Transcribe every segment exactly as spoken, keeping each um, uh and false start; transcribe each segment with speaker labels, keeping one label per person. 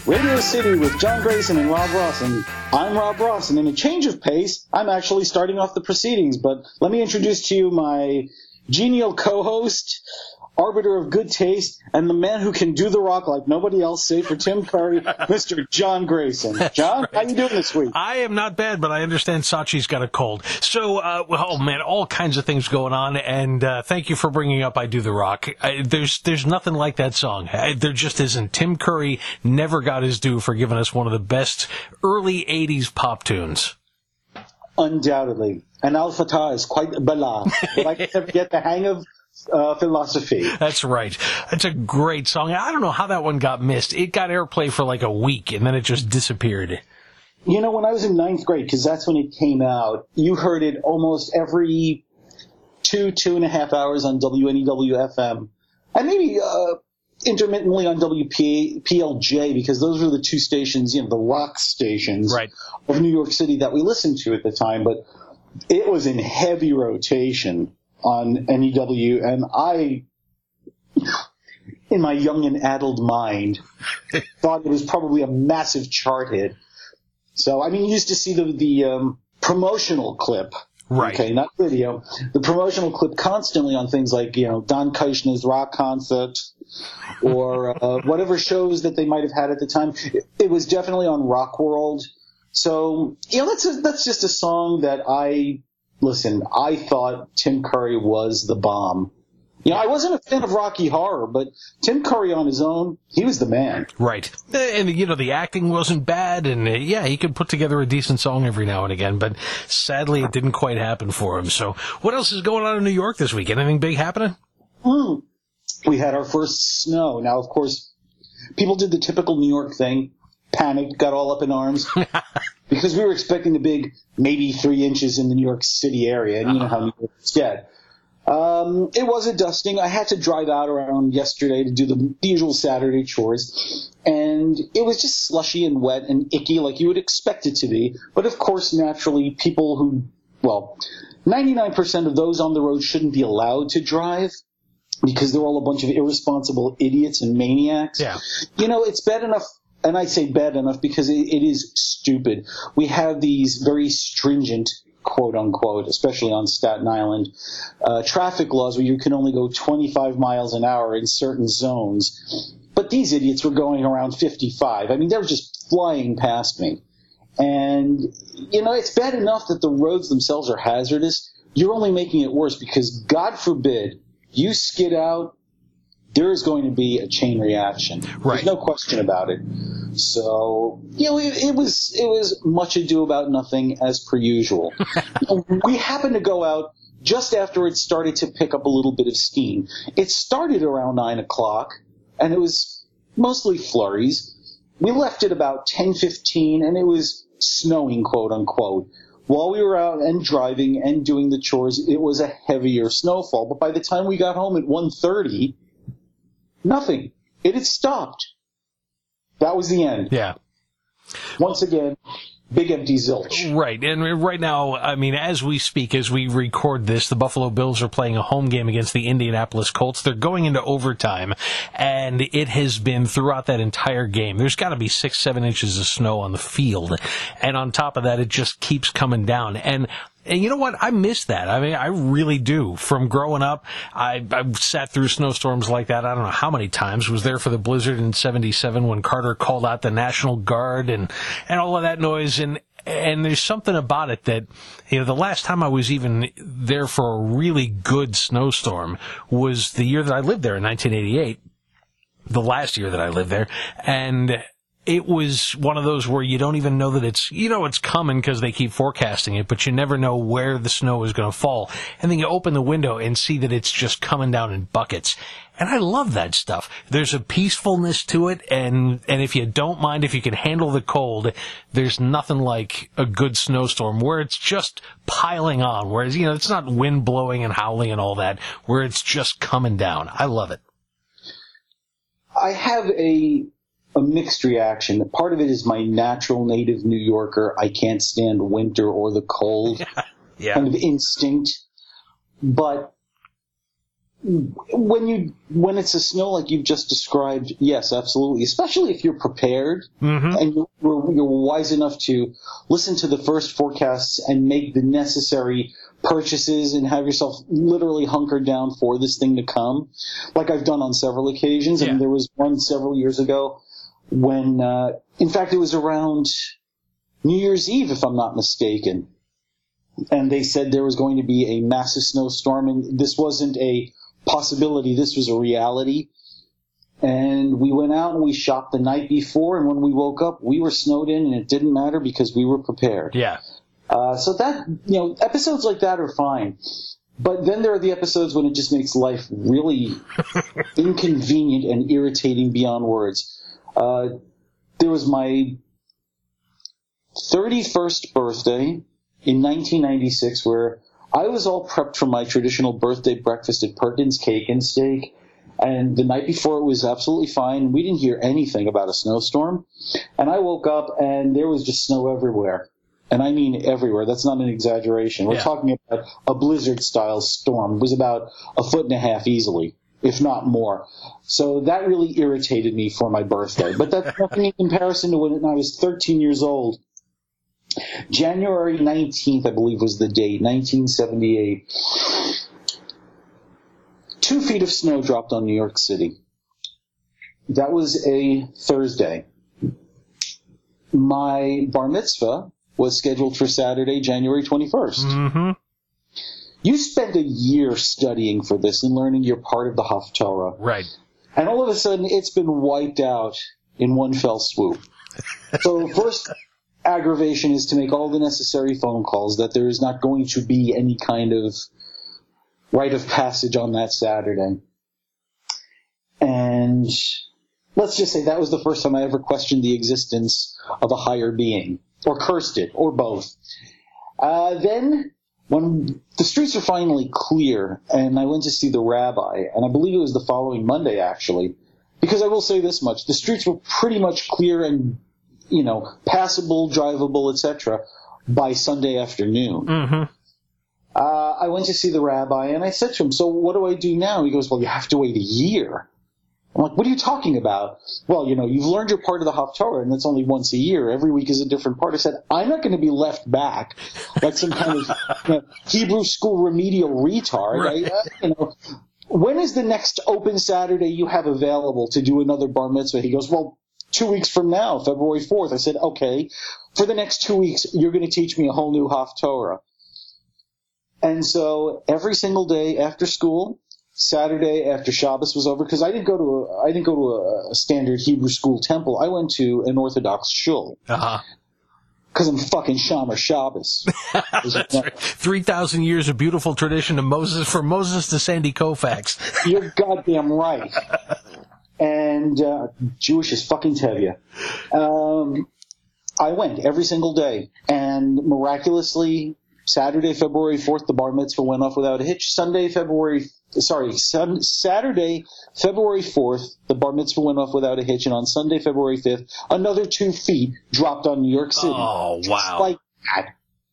Speaker 1: Radio City with John Grayson and Rob Ross. And I'm Rob Ross, and in a change of pace, I'm actually starting off the proceedings. But let me introduce to you my genial co-host, arbiter of good taste, and the man who can do the rock like nobody else save for Tim Curry, Mister John Grayson. John, right. How you doing this week?
Speaker 2: I am not bad, but I understand Sachi's got a cold. So, uh, well, oh man, all kinds of things going on, and uh, thank you for bringing up I Do the Rock. I, there's there's nothing like that song. I, there just isn't. Tim Curry never got his due for giving us one of the best early eighties pop tunes.
Speaker 1: Undoubtedly. And Al Fatah is quite bala, but I can never get the hang of Uh, philosophy.
Speaker 2: That's right. It's a great song. I don't know how that one got missed. It got airplay for like a week, and then it just disappeared.
Speaker 1: You know, when I was in ninth grade, because that's when it came out, you heard it almost every two, two and a half hours on W N E W F M, and maybe uh, intermittently on W P L J, because those were the two stations, you know, the rock stations
Speaker 2: right.
Speaker 1: of New York City that we listened to at the time, but it was in heavy rotation on N E W, and I, in my young and addled mind, thought it was probably a massive chart hit. So, I mean, you used to see the, the um, promotional clip.
Speaker 2: Right.
Speaker 1: Okay, not video. The promotional clip constantly on things like, you know, Don Kirshner's rock concert or uh, whatever shows that they might have had at the time. It, it was definitely on Rock World. So, you know, that's, a, that's just a song that I... Listen, I thought Tim Curry was the bomb. You know, I wasn't a fan of Rocky Horror, but Tim Curry on his own, he was the man.
Speaker 2: Right. And, you know, the acting wasn't bad, and, uh, yeah, he could put together a decent song every now and again, but sadly it didn't quite happen for him. So what else is going on in New York this week? Anything big happening?
Speaker 1: Mm. We had our first snow. Now, of course, people did the typical New York thing, panicked, got all up in arms. Because we were expecting a big, maybe three inches in the New York City area, and you know how New York's get. Um, it was a dusting. I had to drive out around yesterday to do the usual Saturday chores, and it was just slushy and wet and icky like you would expect it to be. But of course, naturally, people who, well, ninety-nine percent of those on the road shouldn't be allowed to drive because they're all a bunch of irresponsible idiots and maniacs.
Speaker 2: Yeah.
Speaker 1: You know, it's bad enough. And I say bad enough because it, it is stupid. We have these very stringent, quote unquote, especially on Staten Island, uh, traffic laws where you can only go twenty-five miles an hour in certain zones. But these idiots were going around fifty-five. I mean, they were just flying past me. And, you know, it's bad enough that the roads themselves are hazardous. You're only making it worse because, God forbid, you skid out, there is going to be a chain reaction.
Speaker 2: Right.
Speaker 1: There's no question about it. So, you know, it, it was it was much ado about nothing as per usual. We happened to go out just after it started to pick up a little bit of steam. It started around nine o'clock, and it was mostly flurries. We left at about ten fifteen, and it was snowing, quote unquote. While we were out and driving and doing the chores, it was a heavier snowfall. But by the time we got home at one thirty, nothing. It had stopped. That was the end.
Speaker 2: Yeah.
Speaker 1: Once again, big empty zilch.
Speaker 2: Right. And right now, I mean, as we speak, as we record this, the Buffalo Bills are playing a home game against the Indianapolis Colts. They're going into overtime, and it has been throughout that entire game. There's got to be six, seven inches of snow on the field. And on top of that, it just keeps coming down. And And you know what? I miss that. I mean, I really do. From growing up, I, I sat through snowstorms like that. I don't know how many times. Was there for the blizzard in seventy-seven when Carter called out the National Guard and, and all of that noise. And, and there's something about it that, you know, the last time I was even there for a really good snowstorm was the year that I lived there in nineteen eighty-eight. The last year that I lived there. And it was one of those where you don't even know that it's, you know, it's coming because they keep forecasting it, but you never know where the snow is going to fall. And then you open the window and see that it's just coming down in buckets. And I love that stuff. There's a peacefulness to it, and, and if you don't mind, if you can handle the cold, there's nothing like a good snowstorm where it's just piling on, whereas, you know, it's not wind blowing and howling and all that, where it's just coming down. I love it.
Speaker 1: I have a... a mixed reaction. Part of it is my natural native New Yorker, I can't stand winter or the cold
Speaker 2: yeah.
Speaker 1: kind of instinct. But when you when it's a snow like you've just described, yes, absolutely. Especially if you're prepared
Speaker 2: mm-hmm.
Speaker 1: and you're, you're wise enough to listen to the first forecasts and make the necessary purchases and have yourself literally hunkered down for this thing to come, like I've done on several occasions.
Speaker 2: Yeah.
Speaker 1: And there was one several years ago when, uh, in fact, it was around New Year's Eve, if I'm not mistaken. And they said there was going to be a massive snowstorm, and this wasn't a possibility, this was a reality. And we went out and we shopped the night before, and when we woke up, we were snowed in, and it didn't matter because we were prepared.
Speaker 2: Yeah.
Speaker 1: Uh, so that, you know, episodes like that are fine. But then there are the episodes when it just makes life really inconvenient and irritating beyond words. Uh, there was my thirty-first birthday in nineteen ninety-six, where I was all prepped for my traditional birthday breakfast at Perkins Cake and Steak, and the night before it was absolutely fine. We didn't hear anything about a snowstorm, and I woke up and there was just snow everywhere. And I mean everywhere. That's not an exaggeration. We're
Speaker 2: yeah.
Speaker 1: talking about a blizzard-style storm. It was about a foot and a half easily, if not more. So that really irritated me for my birthday. But that's nothing in comparison to when I was thirteen years old. January nineteenth, I believe, was the date, nineteen seventy-eight. Two feet of snow dropped on New York City. That was a Thursday. My bar mitzvah was scheduled for Saturday, January twenty-first.
Speaker 2: Mm-hmm.
Speaker 1: You spend a year studying for this and learning your part of the Haftarah.
Speaker 2: Right.
Speaker 1: And all of a sudden, it's been wiped out in one fell swoop. So first aggravation is to make all the necessary phone calls that there is not going to be any kind of rite of passage on that Saturday. And let's just say that was the first time I ever questioned the existence of a higher being, or cursed it, or both. Uh, then, when the streets were finally clear, and I went to see the rabbi, and I believe it was the following Monday, actually, because I will say this much, the streets were pretty much clear and, you know, passable, drivable, et cetera by Sunday afternoon.
Speaker 2: Mm-hmm.
Speaker 1: Uh, I went to see the rabbi, and I said to him, so what do I do now? He goes, well, you have to wait a year. I'm like, what are you talking about? Well, you know, you've learned your part of the Haftarah, and it's only once a year. Every week is a different part. I said, I'm not going to be left back like some kind of you know, Hebrew school remedial retard.
Speaker 2: Right.
Speaker 1: I, uh, you know, when is the next open Saturday you have available to do another bar mitzvah? He goes, well, two weeks from now, February fourth. I said, okay, for the next two weeks, you're going to teach me a whole new Haftarah. And so every single day after school, Saturday after Shabbos was over, because I didn't go to a, I didn't go to a, a standard Hebrew school temple. I went to an Orthodox shul.
Speaker 2: Uh-huh.
Speaker 1: Because I'm fucking Shomer Shabbos.
Speaker 2: That's right. Three thousand years of beautiful tradition of Moses, from Moses to Sandy Koufax.
Speaker 1: You're goddamn right. And uh, Jewish as fucking Tevye. Um, I went every single day, and miraculously, Saturday, February fourth, the bar mitzvah went off without a hitch. Sunday, February, sorry, sun, Saturday, February fourth, the bar mitzvah went off without a hitch, and on Sunday, February fifth, another two feet dropped on New York City.
Speaker 2: Oh,
Speaker 1: Just
Speaker 2: wow.
Speaker 1: like that.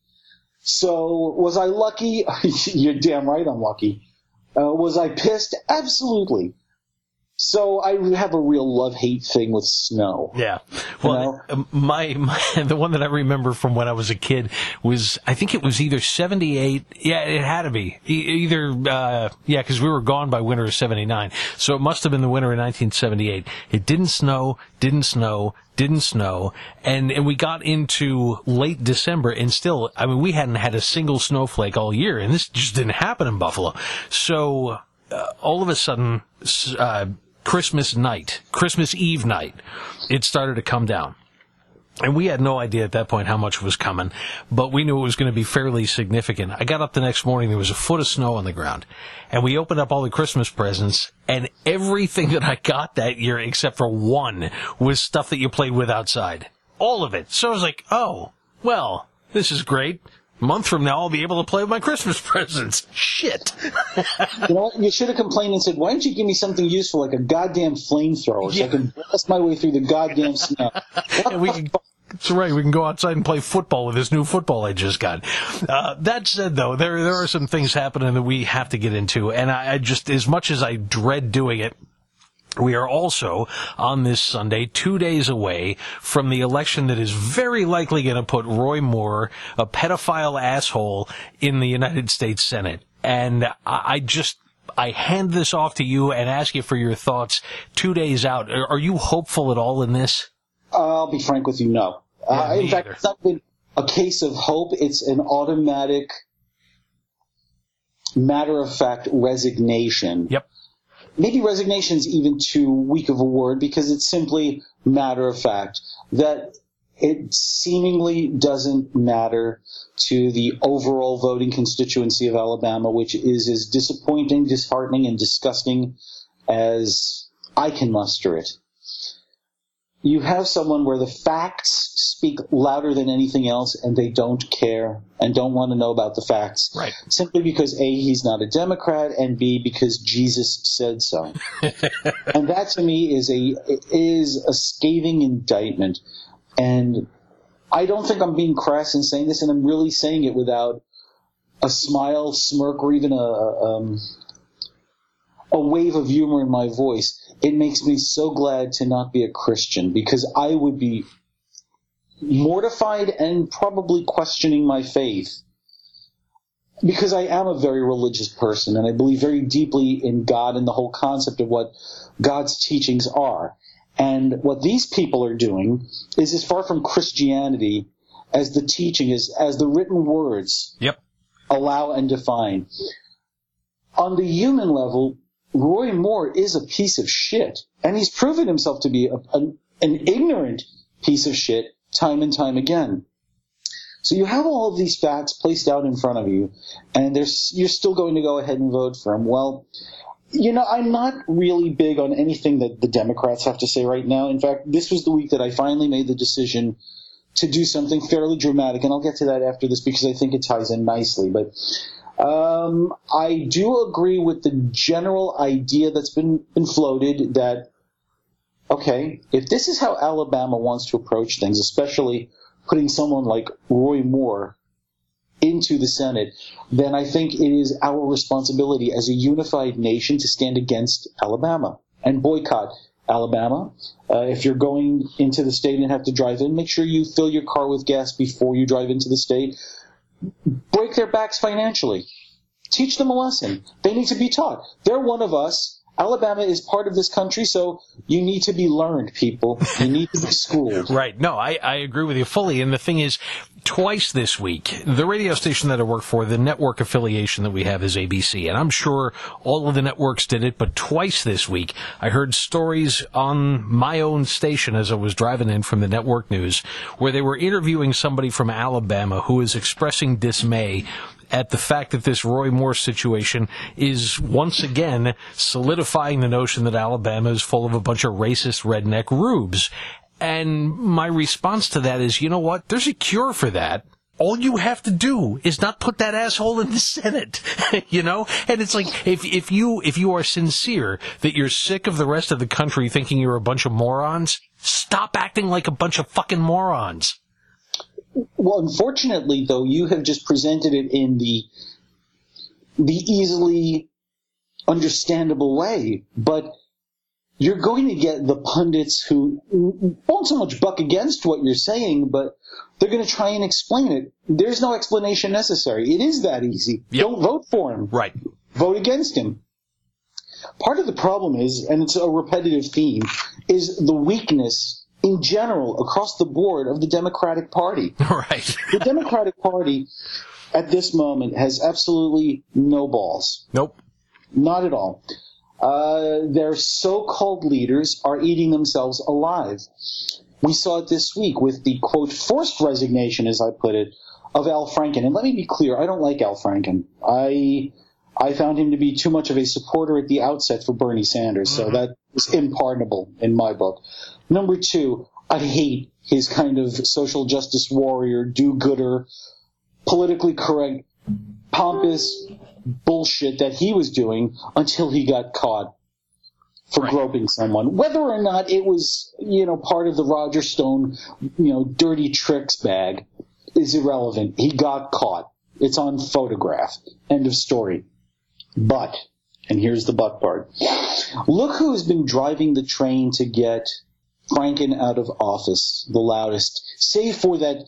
Speaker 1: So, was I lucky? You're damn right I'm lucky. Uh, was I pissed? Absolutely. So I have a real love-hate thing with snow.
Speaker 2: Yeah. Well, you know? my, my the one that I remember from when I was a kid was, I think it was either seventy-eight. Yeah, it had to be. E- either, uh, yeah, because we were gone by winter of seventy-nine. So it must have been the winter of nineteen seventy-eight. It didn't snow, didn't snow, didn't snow, and, and we got into late December, and still, I mean, we hadn't had a single snowflake all year, and this just didn't happen in Buffalo. So uh, all of a sudden, uh, Christmas night, Christmas Eve night, it started to come down. And we had no idea at that point how much was coming, but we knew it was going to be fairly significant. I got up the next morning, there was a foot of snow on the ground, and we opened up all the Christmas presents, and everything that I got that year, except for one, was stuff that you played with outside. All of it. So I was like, oh, well, this is great. A month from now, I'll be able to play with my Christmas presents. Shit.
Speaker 1: You know what? You should have complained and said, why don't you give me something useful like a goddamn flamethrower so
Speaker 2: Yeah.
Speaker 1: I can blast my way through the goddamn snow? What
Speaker 2: And we
Speaker 1: the
Speaker 2: could,
Speaker 1: fuck?
Speaker 2: That's right. We can go outside and play football with this new football I just got. Uh, that said, though, there there are some things happening that we have to get into. And I, I just, as much as I dread doing it, we are also, on this Sunday, two days away from the election that is very likely going to put Roy Moore, a pedophile asshole, in the United States Senate. And I, I just... I hand this off to you and ask you for your thoughts two days out. Are, are you hopeful at all in this?
Speaker 1: I'll be frank with you, no.
Speaker 2: Yeah,
Speaker 1: uh, in fact,
Speaker 2: either.
Speaker 1: it's not been a case of hope. It's an automatic, matter-of-fact resignation.
Speaker 2: Yep.
Speaker 1: Maybe resignation is even too weak of a word because it's simply matter-of-fact that it seemingly doesn't matter to the overall voting constituency of Alabama, which is as disappointing, disheartening, and disgusting as I can muster it. You have someone where the facts speak louder than anything else, and they don't care and don't want to know about the facts.
Speaker 2: Right.
Speaker 1: Simply because, A, he's not a Democrat, and B, because Jesus said so. And that, to me, is a is a scathing indictment. And I don't think I'm being crass in saying this, and I'm really saying it without a smile, smirk, or even a um, a wave of humor in my voice. It makes me so glad to not be a Christian, because I would be mortified and probably questioning my faith. Because I am a very religious person, and I believe very deeply in God and the whole concept of what God's teachings are. And what these people are doing is as far from Christianity as the teaching, as, as the written words
Speaker 2: Yep.
Speaker 1: allow and define. On the human level, Roy Moore is a piece of shit. And he's proven himself to be a, a, an ignorant piece of shit time and time again. So you have all of these facts placed out in front of you, and there's, you're still going to go ahead and vote for him. Well, you know, I'm not really big on anything that the Democrats have to say right now. In fact, this was the week that I finally made the decision to do something fairly dramatic, and I'll get to that after this because I think it ties in nicely. But um, I do agree with the general idea that's been, been floated that, okay, if this is how Alabama wants to approach things, especially putting someone like Roy Moore into the Senate, then I think it is our responsibility as a unified nation to stand against Alabama and boycott Alabama. Uh, if you're going into the state and have to drive in, make sure you fill your car with gas before you drive into the state. Break their backs financially. Teach them a lesson. They need to be taught. They're one of us. Alabama is part of this country, so you need to be learned, people. You need to be schooled.
Speaker 2: Right. No, I, I agree with you fully. And the thing is, twice this week, the radio station that I work for, the network affiliation that we have is A B C. And I'm sure all of the networks did it, but twice this week, I heard stories on my own station as I was driving in from the network news, where they were interviewing somebody from Alabama who is expressing dismay at the fact that this Roy Moore situation is once again solidifying the notion that Alabama is full of a bunch of racist redneck rubes. And my response to that is, you know what? There's a cure for that. All you have to do is not put that asshole in the Senate, you know? And it's like, if, if you, if you are sincere that you're sick of the rest of the country thinking you're a bunch of morons, stop acting like a bunch of fucking morons.
Speaker 1: Well, unfortunately, though, you have just presented it in the the easily understandable way. But you're going to get the pundits who won't so much buck against what you're saying, but they're going to try and explain it. There's no explanation necessary. It is that easy.
Speaker 2: Yep.
Speaker 1: Don't vote for him.
Speaker 2: Right.
Speaker 1: Vote against him. Part of the problem is, and it's a repetitive theme, is the weakness in general, across the board, of the Democratic Party.
Speaker 2: Right.
Speaker 1: The Democratic Party, at this moment, has absolutely no balls.
Speaker 2: Nope.
Speaker 1: Not at all. Uh, their so-called leaders are eating themselves alive. We saw it this week with the, quote, forced resignation, as I put it, of Al Franken. And let me be clear, I don't like Al Franken. I I found him to be too much of a supporter at the outset for Bernie Sanders, so mm-hmm. that is unpardonable in my book. Number two, I hate his kind of social justice warrior, do-gooder, politically correct, pompous bullshit that he was doing until he got caught. for
Speaker 2: right.
Speaker 1: groping someone. Whether or not it was, you know, part of the Roger Stone, you know, dirty tricks bag is irrelevant. He got caught. It's on photograph. End of story. But, and here's the but part, look who's been driving the train to get Franken out of office the loudest, save for that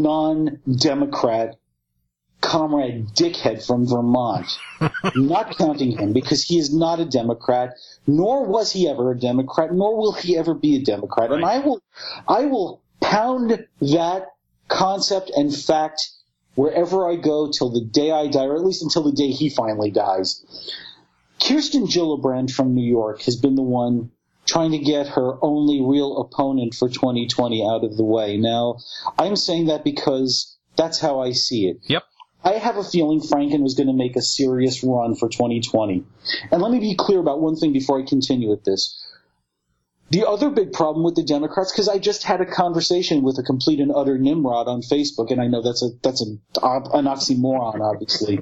Speaker 1: non-Democrat comrade dickhead from Vermont. Not counting him, because he is not a Democrat, nor was he ever a Democrat, nor will he ever be a Democrat. Right. And I will, I will pound that concept and fact wherever I go till the day I die, or at least until the day he finally dies. Kirsten Gillibrand from New York has been the one trying to get her only real opponent for twenty twenty out of the way. Now, I'm saying that because that's how I see it.
Speaker 2: Yep.
Speaker 1: I have a feeling Franken was going to make a serious run for twenty twenty. And let me be clear about one thing before I continue with this. The other big problem with the Democrats, because I just had a conversation with a complete and utter Nimrod on Facebook, and I know that's a that's a, an oxymoron, obviously,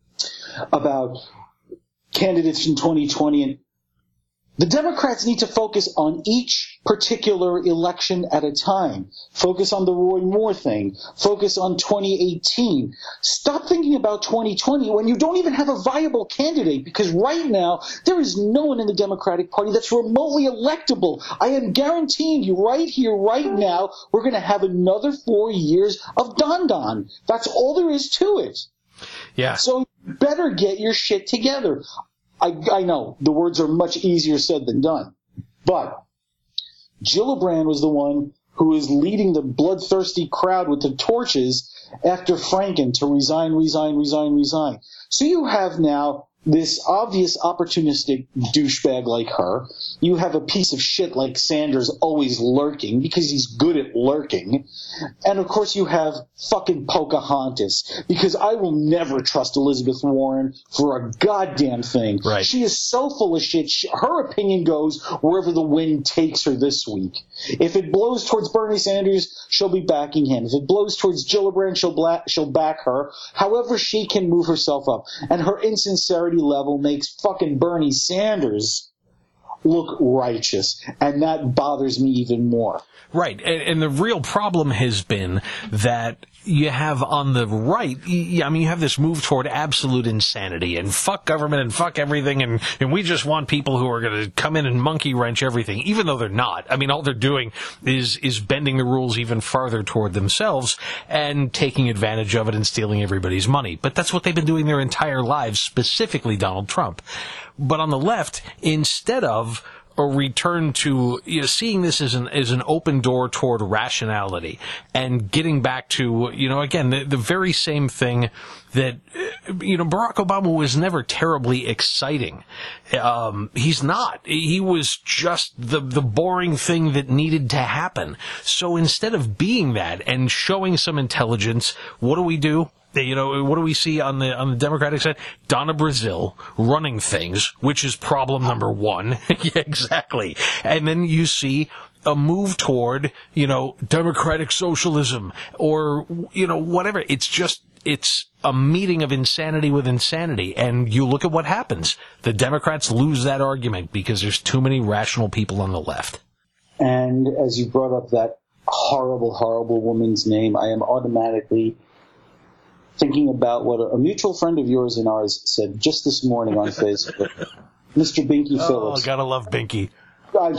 Speaker 1: about candidates in twenty twenty. And the Democrats need to focus on each particular election at a time. Focus on the Roy Moore thing. Focus on twenty eighteen. Stop thinking about twenty twenty when you don't even have a viable candidate, because right now there is no one in the Democratic Party that's remotely electable. I am guaranteeing you right here, right now, we're going to have another four years of Don Don. That's all there is to it.
Speaker 2: Yeah.
Speaker 1: So you better get your shit together. I, I know the words are much easier said than done, but Gillibrand was the one who was leading the bloodthirsty crowd with the torches after Franken to resign, resign, resign, resign. So you have now this obvious opportunistic douchebag like her. You have a piece of shit like Sanders always lurking because he's good at lurking. And, of course, you have fucking Pocahontas, because I will never trust Elizabeth Warren for a goddamn thing.
Speaker 2: Right.
Speaker 1: She is so full of shit. She, her opinion goes wherever the wind takes her this week. If it blows towards Bernie Sanders, she'll be backing him. If it blows towards Gillibrand, she'll, bla- she'll back her. However she can move herself up. And her insincerity level makes fucking Bernie Sanders look righteous, and that bothers me even more.
Speaker 2: Right, and, and the real problem has been that you have on the right, I mean, you have this move toward absolute insanity, and fuck government, and fuck everything, and, and we just want people who are going to come in and monkey wrench everything, even though they're not. I mean, all they're doing is is bending the rules even farther toward themselves and taking advantage of it and stealing everybody's money. But that's what they've been doing their entire lives, specifically Donald Trump. But on the left, instead of a return to, you know, seeing this as an as an open door toward rationality and getting back to, you know, again, the, the very same thing that, you know, Barack Obama was never terribly exciting. Um, he's not. He was just the the boring thing that needed to happen. So instead of being that and showing some intelligence, what do we do? You know, what do we see on the on the Democratic side? Donna Brazile running things, which is problem number one. Yeah, exactly. And then you see a move toward, you know, democratic socialism or, you know, whatever. It's just, it's a meeting of insanity with insanity. And you look at what happens. The Democrats lose that argument because there's too many rational people on the left.
Speaker 1: And as you brought up that horrible, horrible woman's name, I am automatically thinking about what a, a mutual friend of yours and ours said just this morning on Facebook. Mister Binky
Speaker 2: oh,
Speaker 1: Phillips.
Speaker 2: Oh, gotta love Binky.
Speaker 1: I,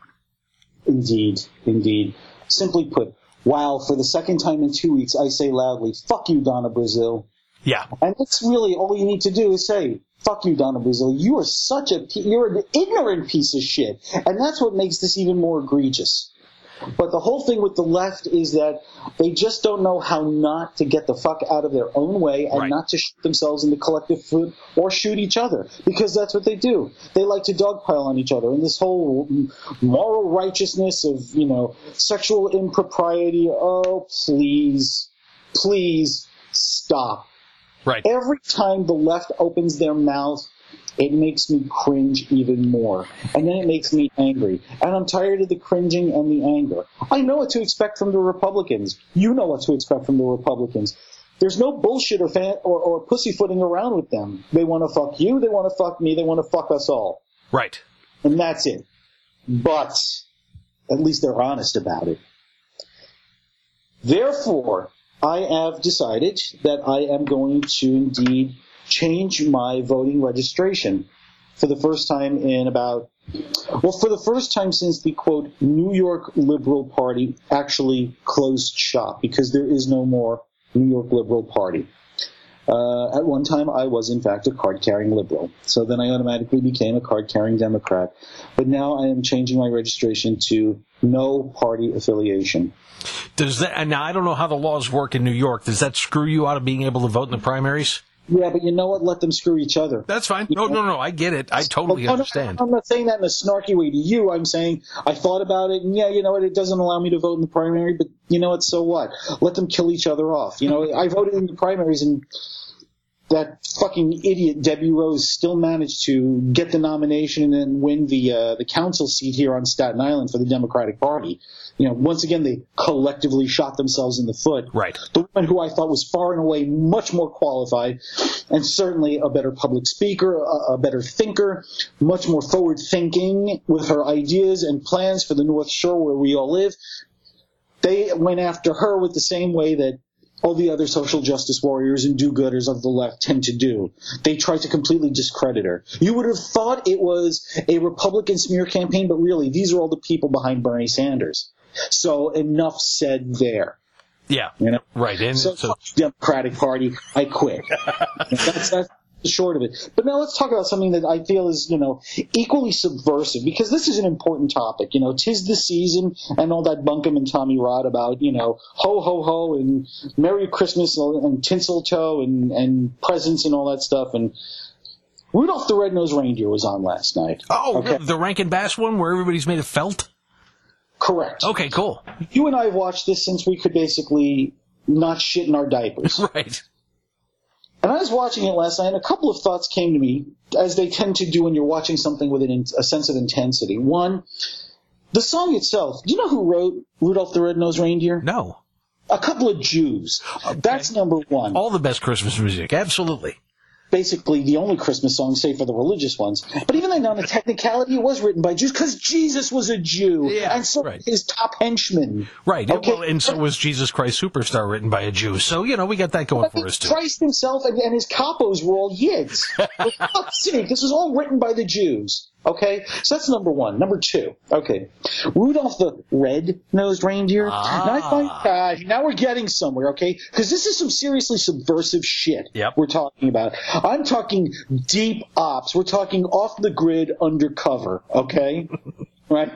Speaker 1: indeed, indeed. Simply put, wow, for the second time in two weeks, I say loudly, fuck you, Donna Brazile.
Speaker 2: Yeah.
Speaker 1: And that's really all you need to do is say, fuck you, Donna Brazile. You are such a, you're an ignorant piece of shit. And that's what makes this even more egregious. But the whole thing with the left is that they just don't know how not to get the fuck out of their own way and
Speaker 2: right.
Speaker 1: not to shoot themselves in the collective foot or shoot each other, because that's what they do. They like to dogpile on each other. And this whole moral righteousness of, you know, sexual impropriety, oh, please, please stop.
Speaker 2: Right.
Speaker 1: Every time the left opens their mouth, it makes me cringe even more. And then it makes me angry. And I'm tired of the cringing and the anger. I know what to expect from the Republicans. You know what to expect from the Republicans. There's no bullshit or, fan, or, or pussyfooting around with them. They want to fuck you. They want to fuck me. They want to fuck us all.
Speaker 2: Right.
Speaker 1: And that's it. But at least they're honest about it. Therefore, I have decided that I am going to indeed change my voting registration for the first time in about, well, for the first time since the, quote, New York Liberal Party actually closed shop, because there is no more New York Liberal Party. Uh, at one time, I was, in fact, a card-carrying liberal. So then I automatically became a card-carrying Democrat. But now I am changing my registration to no party affiliation.
Speaker 2: Does that, and now I don't know how the laws work in New York. Does that screw you out of being able to vote in the primaries?
Speaker 1: Yeah, but you know what? Let them screw each other.
Speaker 2: That's fine. No, no, no. I get it. I totally
Speaker 1: well,
Speaker 2: understand.
Speaker 1: I'm not saying that in a snarky way to you. I'm saying I thought about it, and yeah, you know what? It doesn't allow me to vote in the primary, but you know what? So what? Let them kill each other off. You know, I voted in the primaries, and that fucking idiot Debbie Rose still managed to get the nomination and then win the uh, the council seat here on Staten Island for the Democratic Party. You know, once again, they collectively shot themselves in the foot.
Speaker 2: Right.
Speaker 1: The woman who I thought was far and away much more qualified and certainly a better public speaker, a, a better thinker, much more forward-thinking with her ideas and plans for the North Shore where we all live. They went after her with the same way that all the other social justice warriors and do-gooders of the left tend to do. They tried to completely discredit her. You would have thought it was a Republican smear campaign, but really, these are all the people behind Bernie Sanders. So enough said there.
Speaker 2: Yeah,
Speaker 1: you know?
Speaker 2: Right. And
Speaker 1: so,
Speaker 2: so
Speaker 1: Democratic Party, I quit. that's, that's the short of it. But now let's talk about something that I feel is, you know, equally subversive, because this is an important topic. You know, 'tis the season and all that bunkum and Tommy Rod about, you know, ho, ho, ho, and Merry Christmas and Tinseltoe and, and presents and all that stuff. And Rudolph the Red-Nosed Reindeer was on last night.
Speaker 2: Oh,
Speaker 1: okay?
Speaker 2: The Rankin Bass one where everybody's made of felt?
Speaker 1: Correct.
Speaker 2: Okay, cool.
Speaker 1: You and I have watched this since we could basically not shit in our diapers.
Speaker 2: Right.
Speaker 1: And I was watching it last night, and a couple of thoughts came to me, as they tend to do when you're watching something with an, a sense of intensity. One, the song itself. Do you know who wrote Rudolph the Red-Nosed Reindeer?
Speaker 2: No.
Speaker 1: A couple of Jews. Okay. That's number one.
Speaker 2: All the best Christmas music, absolutely.
Speaker 1: Basically the only Christmas song, save for the religious ones. But even then, on a technicality, it was written by Jews, because Jesus was a Jew,
Speaker 2: yeah,
Speaker 1: and so
Speaker 2: right.
Speaker 1: his top henchman.
Speaker 2: Right,
Speaker 1: okay?
Speaker 2: Well, and so was Jesus Christ Superstar, written by a Jew. So, you know, we got that going
Speaker 1: but
Speaker 2: for us, too.
Speaker 1: Christ himself and, and his capos were all Yids. For fuck's sake, this was all written by the Jews. Okay, so that's number one. Number two, okay, Rudolph the Red-Nosed Reindeer.
Speaker 2: Ah.
Speaker 1: Now, I find, uh, now we're getting somewhere, okay? Because this is some seriously subversive shit
Speaker 2: yep.
Speaker 1: we're talking about. I'm talking deep ops. We're talking off the grid, undercover, okay? Right?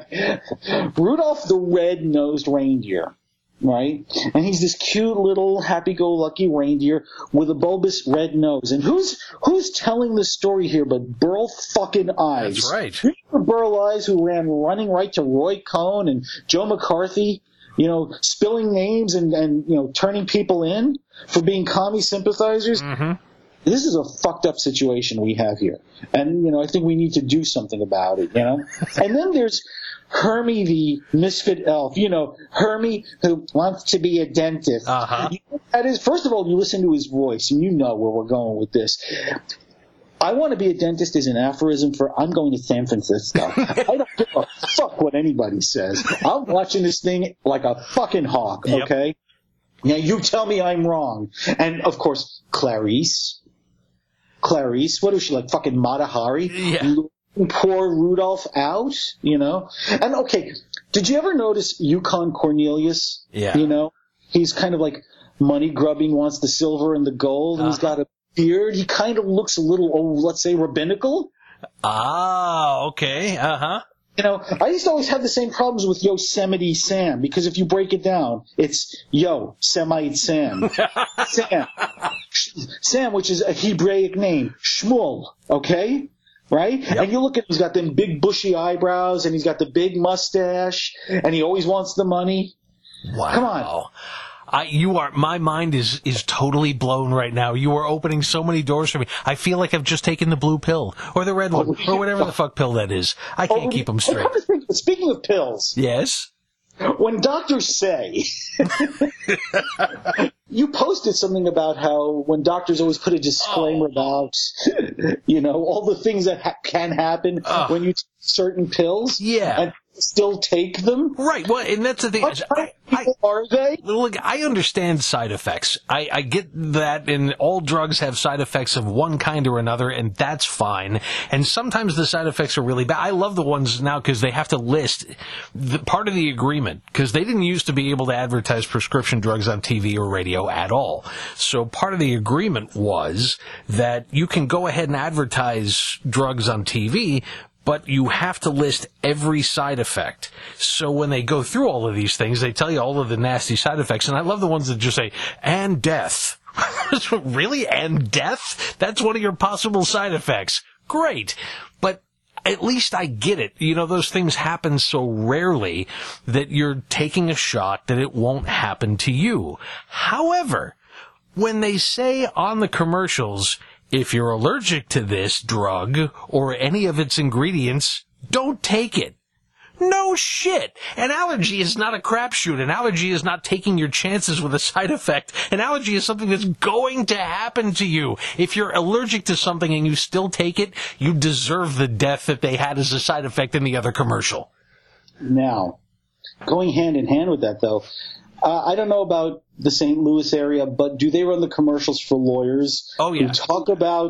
Speaker 1: Rudolph the Red-Nosed Reindeer. Right? And he's this cute little happy-go-lucky reindeer with a bulbous red nose. And who's who's telling the story here but Burl fucking Ives?
Speaker 2: That's right.
Speaker 1: You remember Burl Ives, who ran running right to Roy Cohn and Joe McCarthy, you know, spilling names and, and you know, turning people in for being commie sympathizers?
Speaker 2: Mm-hmm.
Speaker 1: This is a fucked up situation we have here. And, you know, I think we need to do something about it, you know? And then there's Hermie the misfit elf. You know, Hermie who wants to be a dentist.
Speaker 2: Uh-huh.
Speaker 1: You know, that is, first of all, you listen to his voice and you know where we're going with this. I want to be a dentist is an aphorism for I'm going to San Francisco. I don't give a fuck what anybody says. I'm watching this thing like a fucking hawk, okay? Yep. Now you tell me I'm wrong. And, of course, Clarice. Clarice, what is she, like fucking Mata Hari?
Speaker 2: Yeah.
Speaker 1: Poor Rudolph out, you know? And, okay, did you ever notice Yukon Cornelius?
Speaker 2: Yeah.
Speaker 1: You know? He's kind of like money grubbing, wants the silver and the gold, and uh-huh. he's got a beard. He kind of looks a little, oh, let's say, rabbinical.
Speaker 2: Ah, okay, uh-huh.
Speaker 1: You know, I used to always have the same problems with Yosemite Sam, because if you break it down, it's Yo, Semite Sam. Sam. Sam, which is a Hebraic name. Shmuel, okay? Right? Yep. And you look at him, he's got them big bushy eyebrows, and he's got the big mustache, and he always wants the money.
Speaker 2: Wow.
Speaker 1: Come on.
Speaker 2: I, you are, my mind is, is totally blown right now. You are opening so many doors for me. I feel like I've just taken the blue pill, or the red one, or whatever the fuck pill that is. I can't oh, keep them straight.
Speaker 1: Speaking of pills.
Speaker 2: Yes?
Speaker 1: When doctors say, you posted something about how when doctors always put a disclaimer
Speaker 2: oh.
Speaker 1: about, you know, all the things that ha- can happen
Speaker 2: oh.
Speaker 1: when you take certain pills.
Speaker 2: Yeah.
Speaker 1: And still take them.
Speaker 2: Right. Well, and that's the thing.
Speaker 1: What
Speaker 2: I,
Speaker 1: people I, are they?
Speaker 2: Look, I understand side effects. I, I get that, and all drugs have side effects of one kind or another, and that's fine. And sometimes the side effects are really bad. I love the ones now because they have to list the part of the agreement, because they didn't used to be able to advertise prescription drugs on T V or radio at all. So part of the agreement was that you can go ahead and advertise drugs on T V, but you have to list every side effect. So when they go through all of these things, they tell you all of the nasty side effects. And I love the ones that just say, and death. Really? And death? That's one of your possible side effects. Great. But at least I get it. You know, those things happen so rarely that you're taking a shot that it won't happen to you. However, when they say on the commercials, if you're allergic to this drug or any of its ingredients, don't take it. No shit. An allergy is not a crapshoot. An allergy is not taking your chances with a side effect. An allergy is something that's going to happen to you. If you're allergic to something and you still take it, you deserve the death that they had as a side effect in the other commercial.
Speaker 1: Now, going hand in hand with that, though, Uh, I don't know about the Saint Louis area, but do they run the commercials for lawyers
Speaker 2: oh, yeah.
Speaker 1: who talk about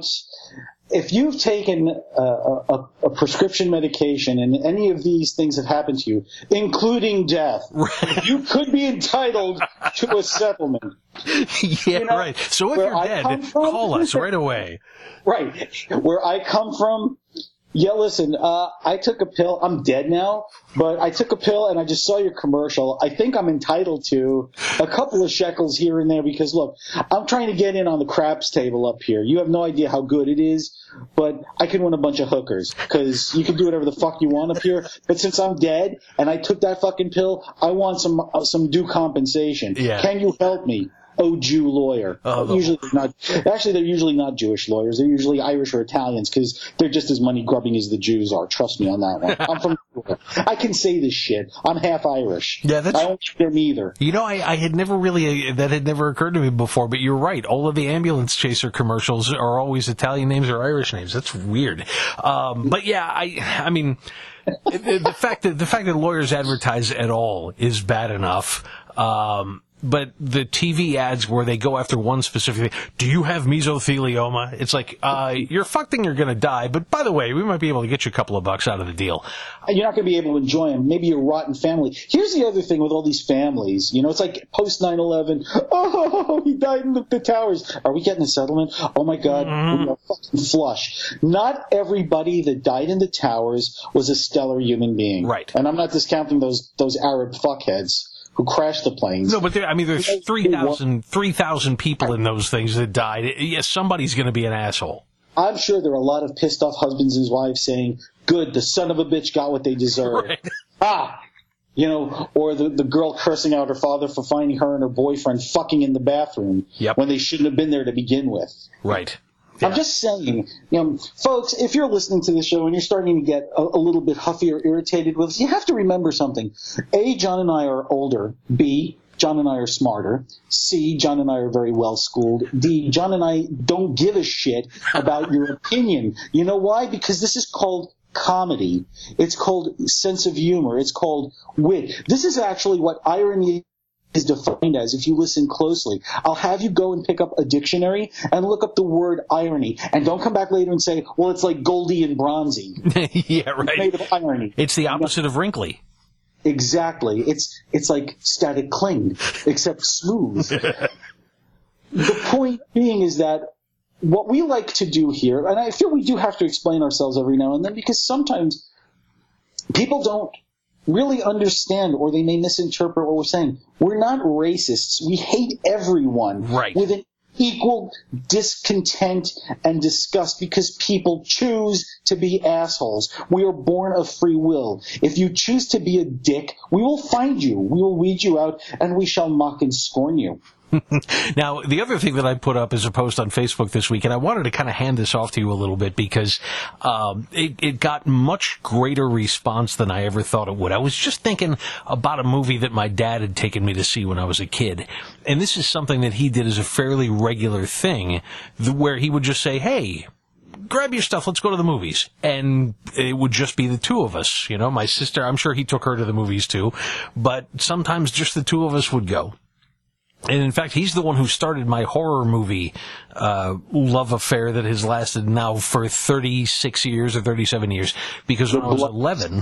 Speaker 1: if you've taken a, a, a prescription medication and any of these things have happened to you, including death, right. you could be entitled to a settlement.
Speaker 2: Yeah, you know, right. So if you're dead, from, call us right away.
Speaker 1: Right. Where I come from, yeah, listen, uh, I took a pill. I'm dead now, but I took a pill and I just saw your commercial. I think I'm entitled to a couple of shekels here and there because, look, I'm trying to get in on the craps table up here. You have no idea how good it is, but I can win a bunch of hookers because you can do whatever the fuck you want up here. But since I'm dead and I took that fucking pill, I want some uh, some due compensation.
Speaker 2: Yeah.
Speaker 1: Can you help me? Oh, Jew lawyer.
Speaker 2: Oh,
Speaker 1: usually they're not. Actually, they're usually not Jewish lawyers. They're usually Irish or Italians because they're just as money grubbing as the Jews are. Trust me on that one. I'm from. I can say this shit. I'm half Irish.
Speaker 2: Yeah, that's.
Speaker 1: I don't think they're neither.
Speaker 2: You know, I, I had never really that had never occurred to me before. But you're right. All of the ambulance chaser commercials are always Italian names or Irish names. That's weird. Um, but yeah, I. I mean, the, the fact that the fact that lawyers advertise at all is bad enough. Um, But the T V ads where they go after one specific thing, do you have mesothelioma? It's like, uh, you're fucked and you're going to die. But by the way, we might be able to get you a couple of bucks out of the deal.
Speaker 1: You're not going to be able to enjoy them. Maybe your rotten family. Here's the other thing with all these families. You know, it's like post nine eleven. Oh, he died in the, the towers. Are we getting a settlement? Oh, my God. Mm-hmm. We are fucking flush. Not everybody that died in the towers was a stellar human being.
Speaker 2: Right.
Speaker 1: And I'm not discounting those those Arab fuckheads who crashed the planes.
Speaker 2: No, but there, I mean, there's three thousand three thousand people in those things that died. Yes, somebody's going to be an asshole.
Speaker 1: I'm sure there are a lot of pissed off husbands and wives saying, good, the son of a bitch got what they deserve.
Speaker 2: Right.
Speaker 1: Ah! You know, or the, the girl cursing out her father for finding her and her boyfriend fucking in the bathroom
Speaker 2: yep.
Speaker 1: when they shouldn't have been there to begin with.
Speaker 2: Right. Yeah.
Speaker 1: I'm just saying, you know, folks, if you're listening to this show and you're starting to get a, a little bit huffy or irritated with us, you have to remember something. A, John and I are older. B, John and I are smarter. C, John and I are very well schooled. D, John and I don't give a shit about your opinion. You know why? Because this is called comedy. It's called sense of humor. It's called wit. This is actually what irony is defined as if you listen closely. I'll have you go and pick up a dictionary and look up the word irony. And don't come back later and say, well, it's like Goldie and Bronzy.
Speaker 2: Yeah, right.
Speaker 1: It's made of irony.
Speaker 2: It's the opposite of wrinkly.
Speaker 1: Exactly. It's it's like static cling, except smooth. The point being is that what we like to do here, and I feel we do have to explain ourselves every now and then because sometimes people don't really understand or they may misinterpret what we're saying. We're not racists. We hate everyone
Speaker 2: right.
Speaker 1: with an equal discontent and disgust because people choose to be assholes. We are born of free will. If you choose to be a dick, we will find you. We will weed you out and we shall mock and scorn you.
Speaker 2: Now, the other thing that I put up as a post on Facebook this week, and I wanted to kind of hand this off to you a little bit because um, it, it got much greater response than I ever thought it would. I was just thinking about a movie that my dad had taken me to see when I was a kid. And this is something that he did as a fairly regular thing, where he would just say, hey, grab your stuff, let's go to the movies. And it would just be the two of us. You know, my sister, I'm sure he took her to the movies too, but sometimes just the two of us would go. And in fact, he's the one who started my horror movie uh love affair that has lasted now for thirty-six years or thirty-seven years. Because when I was eleven,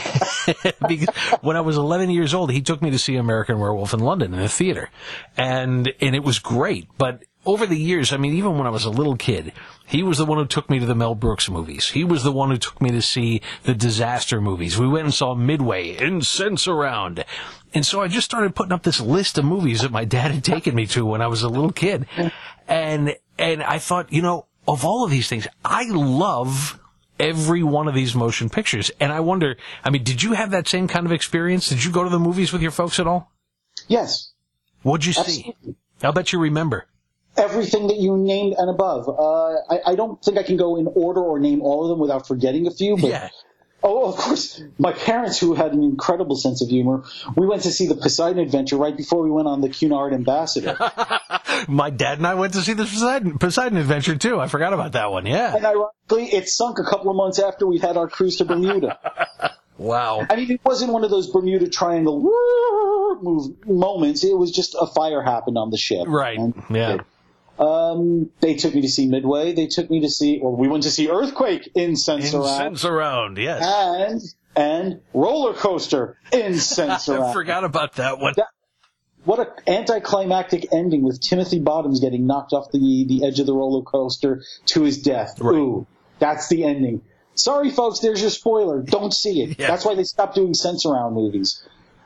Speaker 2: because when I was eleven years old, he took me to see American Werewolf in London in a theater, and and it was great. But over the years, I mean, even when I was a little kid, he was the one who took me to the Mel Brooks movies. He was the one who took me to see the disaster movies. We went and saw Midway and Sense-Around. And so I just started putting up this list of movies that my dad had taken me to when I was a little kid. And and I thought, you know, of all of these things, I love every one of these motion pictures. And I wonder, I mean, did you have that same kind of experience? Did you go to the movies with your folks at all?
Speaker 1: Yes.
Speaker 2: What'd you
Speaker 1: Absolutely.
Speaker 2: see? I'll bet you remember.
Speaker 1: Everything that you named and above. Uh, I, I don't think I can go in order or name all of them without forgetting a few. But,
Speaker 2: yeah.
Speaker 1: Oh, of course, my parents, who had an incredible sense of humor, we went to see the Poseidon Adventure right before we went on the Cunard Ambassador.
Speaker 2: My dad and I went to see the Poseidon, Poseidon Adventure, too. I forgot about that one, yeah.
Speaker 1: And ironically, it sunk a couple of months after we had our cruise to Bermuda.
Speaker 2: Wow.
Speaker 1: I mean, it wasn't one of those Bermuda Triangle move moments. It was just a fire happened on the ship.
Speaker 2: Right,
Speaker 1: and
Speaker 2: yeah.
Speaker 1: It, Um, they took me to see Midway. They took me to see, or we went to see Earthquake in Sense-Around.
Speaker 2: In Sense-Around, yes.
Speaker 1: And, and Roller Coaster in Sense-Around.
Speaker 2: I forgot about that one.
Speaker 1: That, what an anticlimactic ending with Timothy Bottoms getting knocked off the, the edge of the roller coaster to his death.
Speaker 2: Right.
Speaker 1: Ooh, that's the ending. Sorry, folks, there's your spoiler. Don't see it.
Speaker 2: Yeah.
Speaker 1: That's why they stopped doing Sense-Around movies.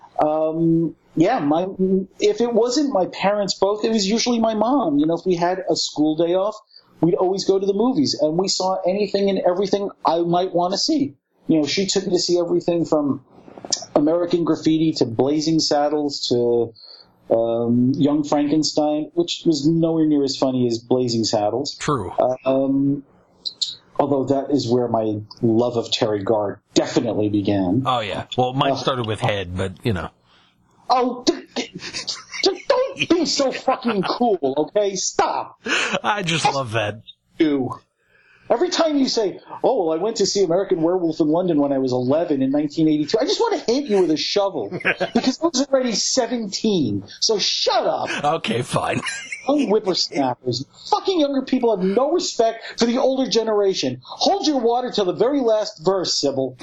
Speaker 1: Um, yeah, my, if it wasn't my parents both, it was usually my mom. You know, if we had a school day off, we'd always go to the movies, and we saw anything and everything I might want to see. You know, she took me to see everything from American Graffiti to Blazing Saddles to um, Young Frankenstein, which was nowhere near as funny as Blazing Saddles.
Speaker 2: True.
Speaker 1: Uh, um, although that is where my love of Terry Gard definitely began.
Speaker 2: Oh, yeah. Well, mine
Speaker 1: Uh,
Speaker 2: started with Head, but, you know.
Speaker 1: Oh, d- d- d- don't be so fucking cool, okay? Stop.
Speaker 2: I just love that.
Speaker 1: You. Every time you say, oh, well, I went to see American Werewolf in London when I was eleven in nineteen eighty-two, I just want to hit you with a shovel. Because I was already seventeen. So shut up.
Speaker 2: Okay, fine.
Speaker 1: Young whippersnappers. Fucking younger people have no respect for the older generation. Hold your water till the very last verse, Sybil.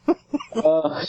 Speaker 1: Uh,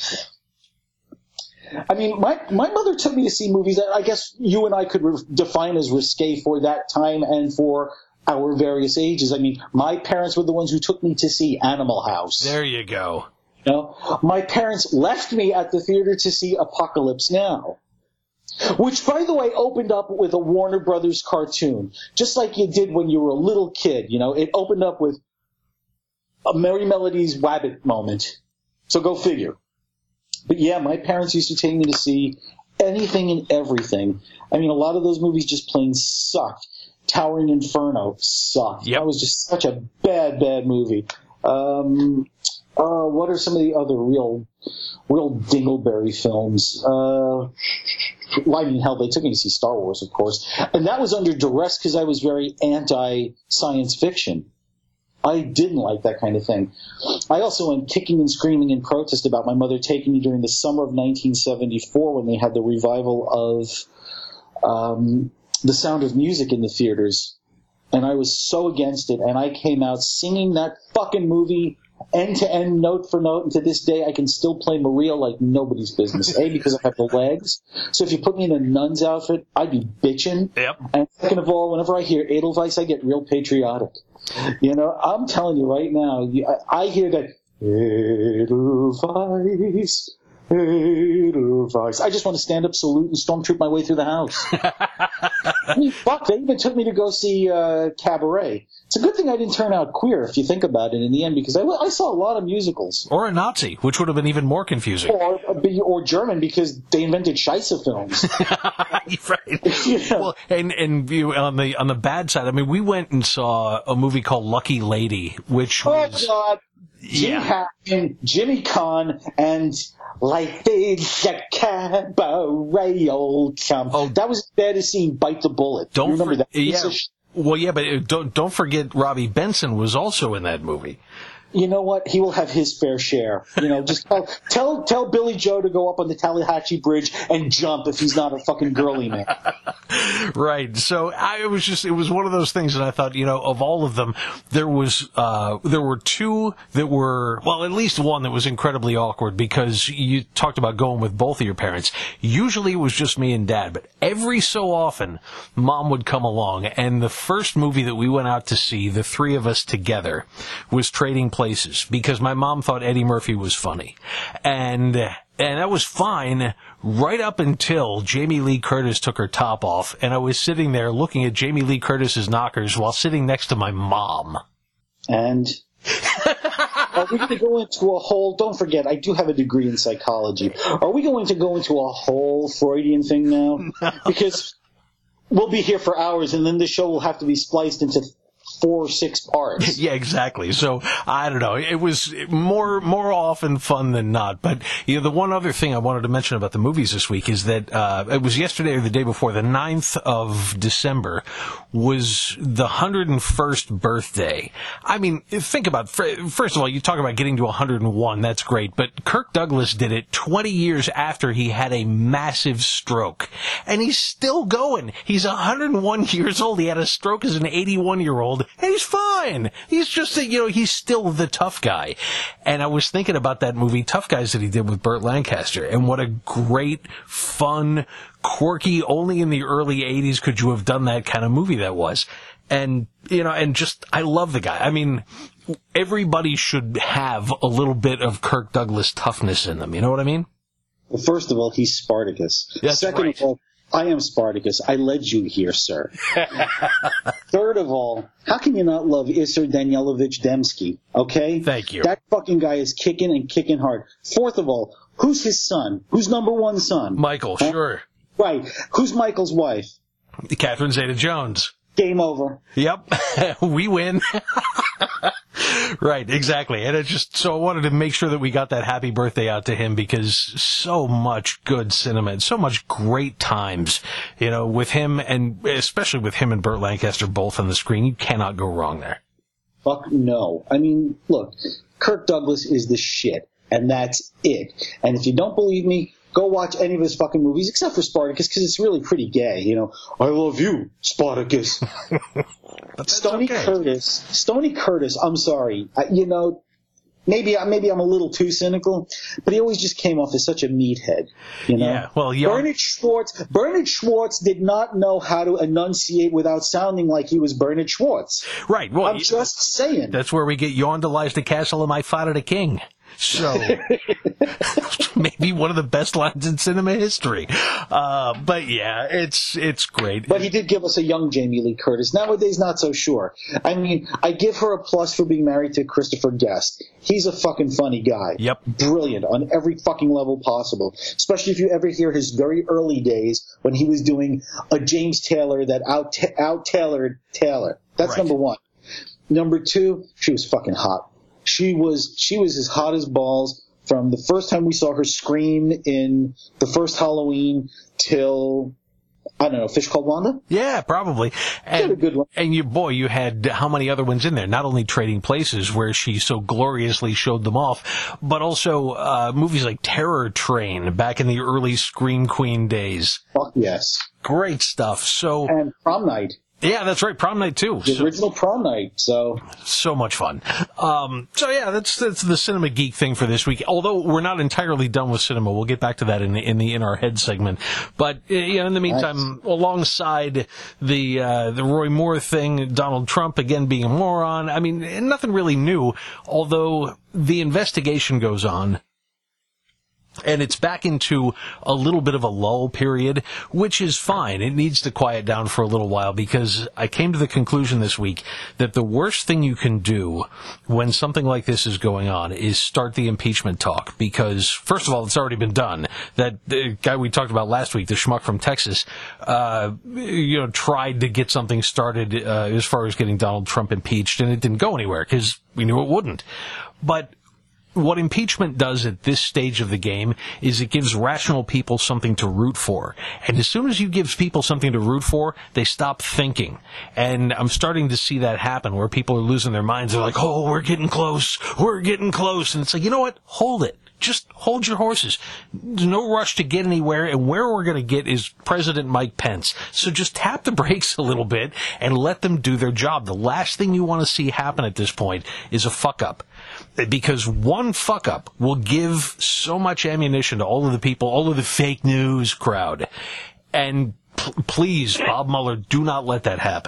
Speaker 1: I mean, my my mother took me to see movies that I guess you and I could re- define as risque for that time and for our various ages. I mean, my parents were the ones who took me to see Animal House.
Speaker 2: There you go.
Speaker 1: You know, my parents left me at the theater to see Apocalypse Now, which, by the way, opened up with a Warner Brothers cartoon, just like you did when you were a little kid. You know, it opened up with a Merry Melodies Wabbit moment. So go figure. But yeah, my parents used to take me to see anything and everything. I mean, a lot of those movies just plain sucked. Towering Inferno sucked.
Speaker 2: Yep.
Speaker 1: That was just such a bad, bad movie. Um, uh, what are some of the other real, real dingleberry films? Uh, well, I mean, hell, they took me to see Star Wars, of course. And that was under duress because I was very anti-science fiction. I didn't like that kind of thing. I also went kicking and screaming in protest about my mother taking me during the summer of nineteen seventy-four when they had the revival of um, The Sound of Music in the theaters. And I was so against it. And I came out singing that fucking movie end to end, note for note. And to this day, I can still play Maria like nobody's business. A, because I have the legs. So if you put me in a nun's outfit, I'd be bitching.
Speaker 2: Yep.
Speaker 1: And second of all, whenever I hear Edelweiss, I get real patriotic. You know, I'm telling you right now, I, I hear that Edelweiss, Edelweiss. I just want to stand up, salute, and stormtroop my way through the house. I mean, fuck, they even took me to go see uh, Cabaret. It's a good thing I didn't turn out queer, if you think about it, in the end, because I, I saw a lot of musicals.
Speaker 2: Or a Nazi, which would have been even more confusing.
Speaker 1: Or, or German, because they invented Scheisse films.
Speaker 2: Right.
Speaker 1: Yeah.
Speaker 2: Well, and and you, on the on the bad side, I mean, we went and saw a movie called Lucky Lady, which was...
Speaker 1: Oh, God. Jim
Speaker 2: Yeah.
Speaker 1: Hackman, Jimmy Kahn, and Life is a Cabaret, old chum.
Speaker 2: Oh.
Speaker 1: That was as bad as seeing Bite the Bullet.
Speaker 2: Don't
Speaker 1: You remember
Speaker 2: for-
Speaker 1: that?
Speaker 2: yeah.
Speaker 1: Piece of sh-
Speaker 2: Well, yeah, but it- don't don't forget Robbie Benson was also in that movie.
Speaker 1: You know what? He will have his fair share. You know, just tell, tell tell Billy Joe to go up on the Tallahatchie Bridge and jump if he's not a fucking girly man.
Speaker 2: Right. So I it was just it was one of those things that I thought, you know, of all of them, there was uh there were two that were, well, at least one that was incredibly awkward, because you talked about going with both of your parents. Usually it was just me and Dad, but every so often Mom would come along, and the first movie that we went out to see, the three of us together, was Trading Places, because my mom thought Eddie Murphy was funny. And And that was fine right up until Jamie Lee Curtis took her top off, and I was sitting there looking at Jamie Lee Curtis's knockers while sitting next to my mom.
Speaker 1: And are we going to go into a whole, don't forget, I do have a degree in psychology. Are we going to go into a whole Freudian thing now? No. Because we'll be here for hours, and then the show will have to be spliced into four or six parts.
Speaker 2: Yeah, exactly. So, I don't know. It was more more often fun than not. But, you know, the one other thing I wanted to mention about the movies this week is that uh, it was yesterday or the day before, the ninth of December, was the one hundred first birthday. I mean, think about, first of all, you talk about getting to one hundred one. That's great. But Kirk Douglas did it twenty years after he had a massive stroke. And he's still going. He's one hundred one years old. He had a stroke as an eighty-one-year-old. And he's fine. He's just, you know, he's still the tough guy. And I was thinking about that movie Tough Guys that he did with Burt Lancaster, and what a great, fun, quirky, only in the early eighties could you have done that kind of movie that was. And, you know, and just, I love the guy. I mean, everybody should have a little bit of Kirk Douglas toughness in them. You know what I mean?
Speaker 1: Well, first of all, he's Spartacus.
Speaker 2: That's
Speaker 1: Second
Speaker 2: right.
Speaker 1: of all, I am Spartacus. I led you here, sir. Third of all, how can you not love Isser Danielovich Dembski? Okay?
Speaker 2: Thank you.
Speaker 1: That fucking guy is kicking and kicking hard. Fourth of all, who's his son? Who's number one son?
Speaker 2: Michael,
Speaker 1: huh?
Speaker 2: Sure.
Speaker 1: Right. Who's Michael's wife?
Speaker 2: Catherine Zeta-Jones.
Speaker 1: Game over.
Speaker 2: Yep. We win. Right, exactly. And it just, so I wanted to make sure that we got that happy birthday out to him, because so much good cinema and so much great times, you know, with him, and especially with him and Burt Lancaster both on the screen. You cannot go wrong there.
Speaker 1: Fuck no. I mean, look, Kirk Douglas is the shit, and that's it. And if you don't believe me, go watch any of his fucking movies, except for Spartacus, because it's really pretty gay, you know. I love you, Spartacus. Stoney
Speaker 2: okay.
Speaker 1: Curtis. Stoney Curtis, I'm sorry. I, you know, maybe, maybe I'm a little too cynical, but he always just came off as such a meathead, you know.
Speaker 2: Yeah, well, you
Speaker 1: Bernard Schwartz, Bernard Schwartz did not know how to enunciate without sounding like he was Bernard Schwartz.
Speaker 2: Right. Well,
Speaker 1: I'm just saying.
Speaker 2: That's where we get Yondelige the Castle of My Father the King. So, maybe one of the best lines in cinema history. Uh, but yeah, it's, it's great.
Speaker 1: But he did give us a young Jamie Lee Curtis. Nowadays, not so sure. I mean, I give her a plus for being married to Christopher Guest. He's a fucking funny guy.
Speaker 2: Yep.
Speaker 1: Brilliant on every fucking level possible. Especially if you ever hear his very early days when he was doing a James Taylor that out, out-tailored Taylor. That's
Speaker 2: Right.
Speaker 1: number one. Number two, she was fucking hot. She was she was as hot as balls from the first time we saw her scream in the first Halloween till, I don't know, Fish Called Wanda?
Speaker 2: Yeah, probably. And,
Speaker 1: a good one.
Speaker 2: And you, boy, you had how many other ones in there? Not only Trading Places, where she so gloriously showed them off, but also uh, movies like Terror Train back in the early Scream Queen days.
Speaker 1: Fuck yes.
Speaker 2: Great stuff. So,
Speaker 1: And Prom Night.
Speaker 2: yeah, that's right, Prom Night too.
Speaker 1: The
Speaker 2: So,
Speaker 1: original Prom Night. So
Speaker 2: so much fun. Um, so yeah, that's that's the Cinema Geek thing for this week. Although we're not entirely done with cinema, we'll get back to that in the in the in our head segment. But uh, you know, in the meantime, nice. Alongside the uh, the Roy Moore thing, Donald Trump again being a moron. I mean, nothing really new. Although the investigation goes on. And it's back into a little bit of a lull period, which is fine. It needs to quiet down for a little while because I came to the conclusion this week that the worst thing you can do when something like this is going on is start the impeachment talk. Because, first of all, it's already been done. That the guy we talked about last week, the schmuck from Texas, uh, you know, tried to get something started uh, as far as getting Donald Trump impeached, and it didn't go anywhere because we knew it wouldn't. But what impeachment does at this stage of the game is it gives rational people something to root for. And as soon as you give people something to root for, they stop thinking. And I'm starting to see that happen where people are losing their minds. They're like, oh, we're getting close. We're getting close. And it's like, you know what? Hold it. Just hold your horses. There's no rush to get anywhere, and where we're going to get is President Mike Pence. So just tap the brakes a little bit and let them do their job. The last thing you want to see happen at this point is a fuck-up. Because one fuck-up will give so much ammunition to all of the people, all of the fake news crowd. And p- please, Bob Mueller, do not let that happen.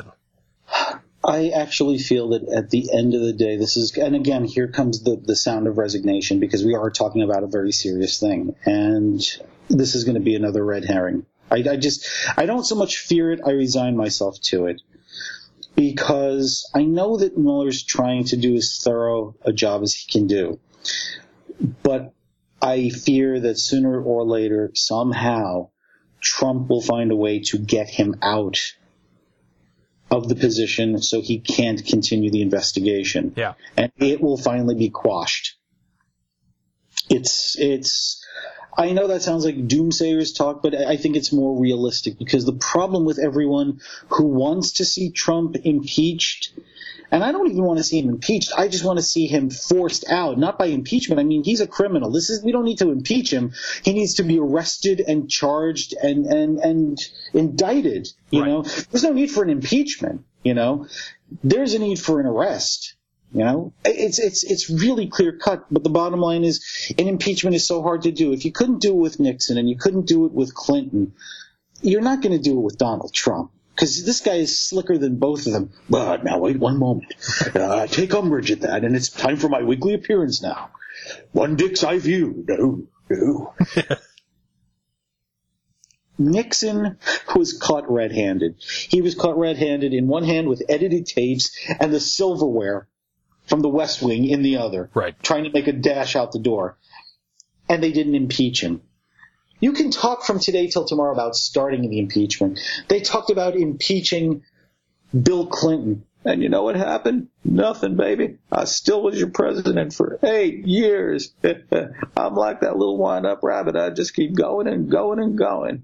Speaker 1: I actually feel that at the end of the day, this is, and again, here comes the, the sound of resignation, because we are talking about a very serious thing, and this is going to be another red herring. I, I just, I don't so much fear it, I resign myself to it, because I know that Mueller's trying to do as thorough a job as he can do, but I fear that sooner or later, somehow, Trump will find a way to get him out of the position so he can't continue the investigation.
Speaker 2: Yeah.
Speaker 1: And it will finally be quashed. It's, it's, I know that sounds like doomsayers talk, but I think it's more realistic, because the problem with everyone who wants to see Trump impeached, and I don't even want to see him impeached, I just want to see him forced out, not by impeachment. I mean, he's a criminal. This is, we don't need to impeach him. He needs to be arrested and charged and, and, and indicted, you
Speaker 2: right.
Speaker 1: know. There's no need for an impeachment, you know. There's a need for an arrest, you know. It's, it's, it's really clear cut, but the bottom line is an impeachment is so hard to do. If you couldn't do it with Nixon and you couldn't do it with Clinton, you're not going to do it with Donald Trump. Because this guy is slicker than both of them. But now, wait one moment. Uh, I take umbrage at that, and it's time for my weekly appearance now. One dick's eye view. No, no. Nixon was caught red-handed. He was caught red-handed in one hand with edited tapes and the silverware from the West Wing in the other.
Speaker 2: Right. Trying
Speaker 1: to make a dash out the door. And they didn't impeach him. You can talk from today till tomorrow about starting the impeachment. They talked about impeaching Bill Clinton. And you know what happened? Nothing, baby. I still was your president for eight years. I'm like that little wind-up rabbit. I just keep going and going and going.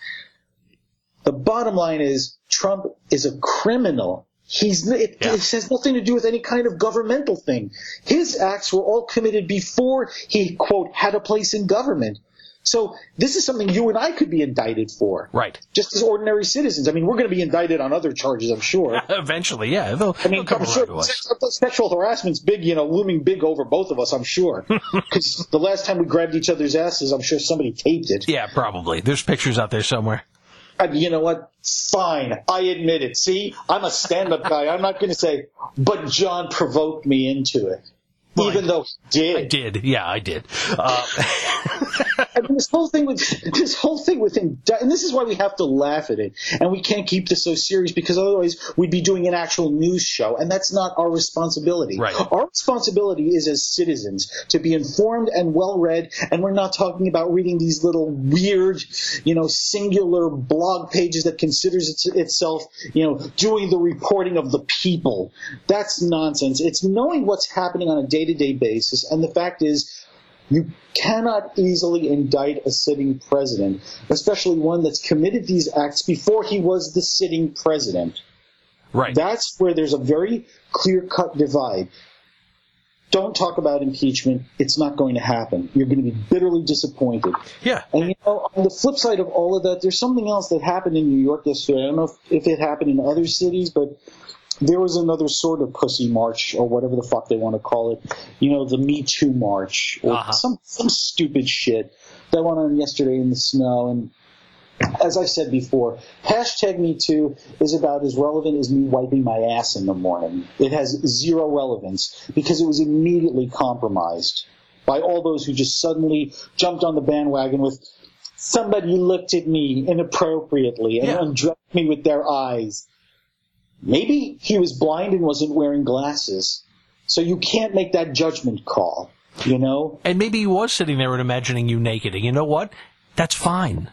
Speaker 1: The bottom line is Trump is a criminal. He's it, yeah. it has nothing to do with any kind of governmental thing. His acts were all committed before he, quote, had a place in government. So this is something you and I could be indicted for.
Speaker 2: Right.
Speaker 1: Just as ordinary citizens. I mean, we're going to be indicted on other charges, I'm sure.
Speaker 2: Eventually, yeah. They'll,
Speaker 1: I mean, I'm sure sexual harassment's big, you know, looming big over both of us, I'm sure. Because the last time we grabbed each other's asses, I'm sure somebody taped it.
Speaker 2: Yeah, probably. There's pictures out there somewhere.
Speaker 1: And you know what? Fine. I admit it. See, I'm a stand-up guy. I'm not going to say, but John provoked me into it. Well, even I, though he did.
Speaker 2: I did. Yeah, I did. Uh,
Speaker 1: I mean, this whole thing with this whole thing with him, and this is why we have to laugh at it, and we can't keep this so serious, because otherwise we'd be doing an actual news show, and that's not our responsibility.
Speaker 2: Right.
Speaker 1: Our responsibility is as citizens to be informed and well-read, and we're not talking about reading these little weird, you know, singular blog pages that considers it, itself, you know, doing the reporting of the people. That's nonsense. It's knowing what's happening on a day-to-day basis, and the fact is, you cannot easily indict a sitting president, especially one that's committed these acts before he was the sitting president.
Speaker 2: Right.
Speaker 1: That's where there's a very clear-cut divide. Don't talk about impeachment. It's not going to happen. You're going to be bitterly disappointed.
Speaker 2: Yeah.
Speaker 1: And, you know, on the flip side of all of that, there's something else that happened in New York yesterday. I don't know if, if it happened in other cities, but there was another sort of pussy march, or whatever the fuck they want to call it. You know, the Me Too march, or uh-huh. some some stupid shit that went on yesterday in the snow. And as I've said before, hashtag Me Too is about as relevant as me wiping my ass in the morning. It has zero relevance because it was immediately compromised by all those who just suddenly jumped on the bandwagon with somebody looked at me inappropriately and yeah. undressed me with their eyes. Maybe he was blind and wasn't wearing glasses. So you can't make that judgment call, you know?
Speaker 2: And maybe he was sitting there and imagining you naked. And you know what? That's fine.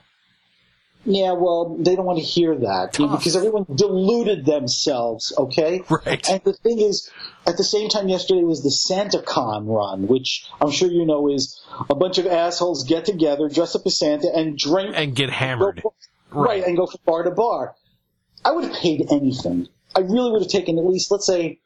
Speaker 1: Yeah, well, they don't want to hear that Tough. because everyone deluded themselves, okay?
Speaker 2: Right.
Speaker 1: And the thing is, at the same time yesterday was the SantaCon run, which I'm sure you know is a bunch of assholes get together, dress up as Santa, and drink.
Speaker 2: And get hammered.
Speaker 1: Go,
Speaker 2: right.
Speaker 1: right, and go from bar to bar. I would have paid anything. I really would have taken at least, let's say,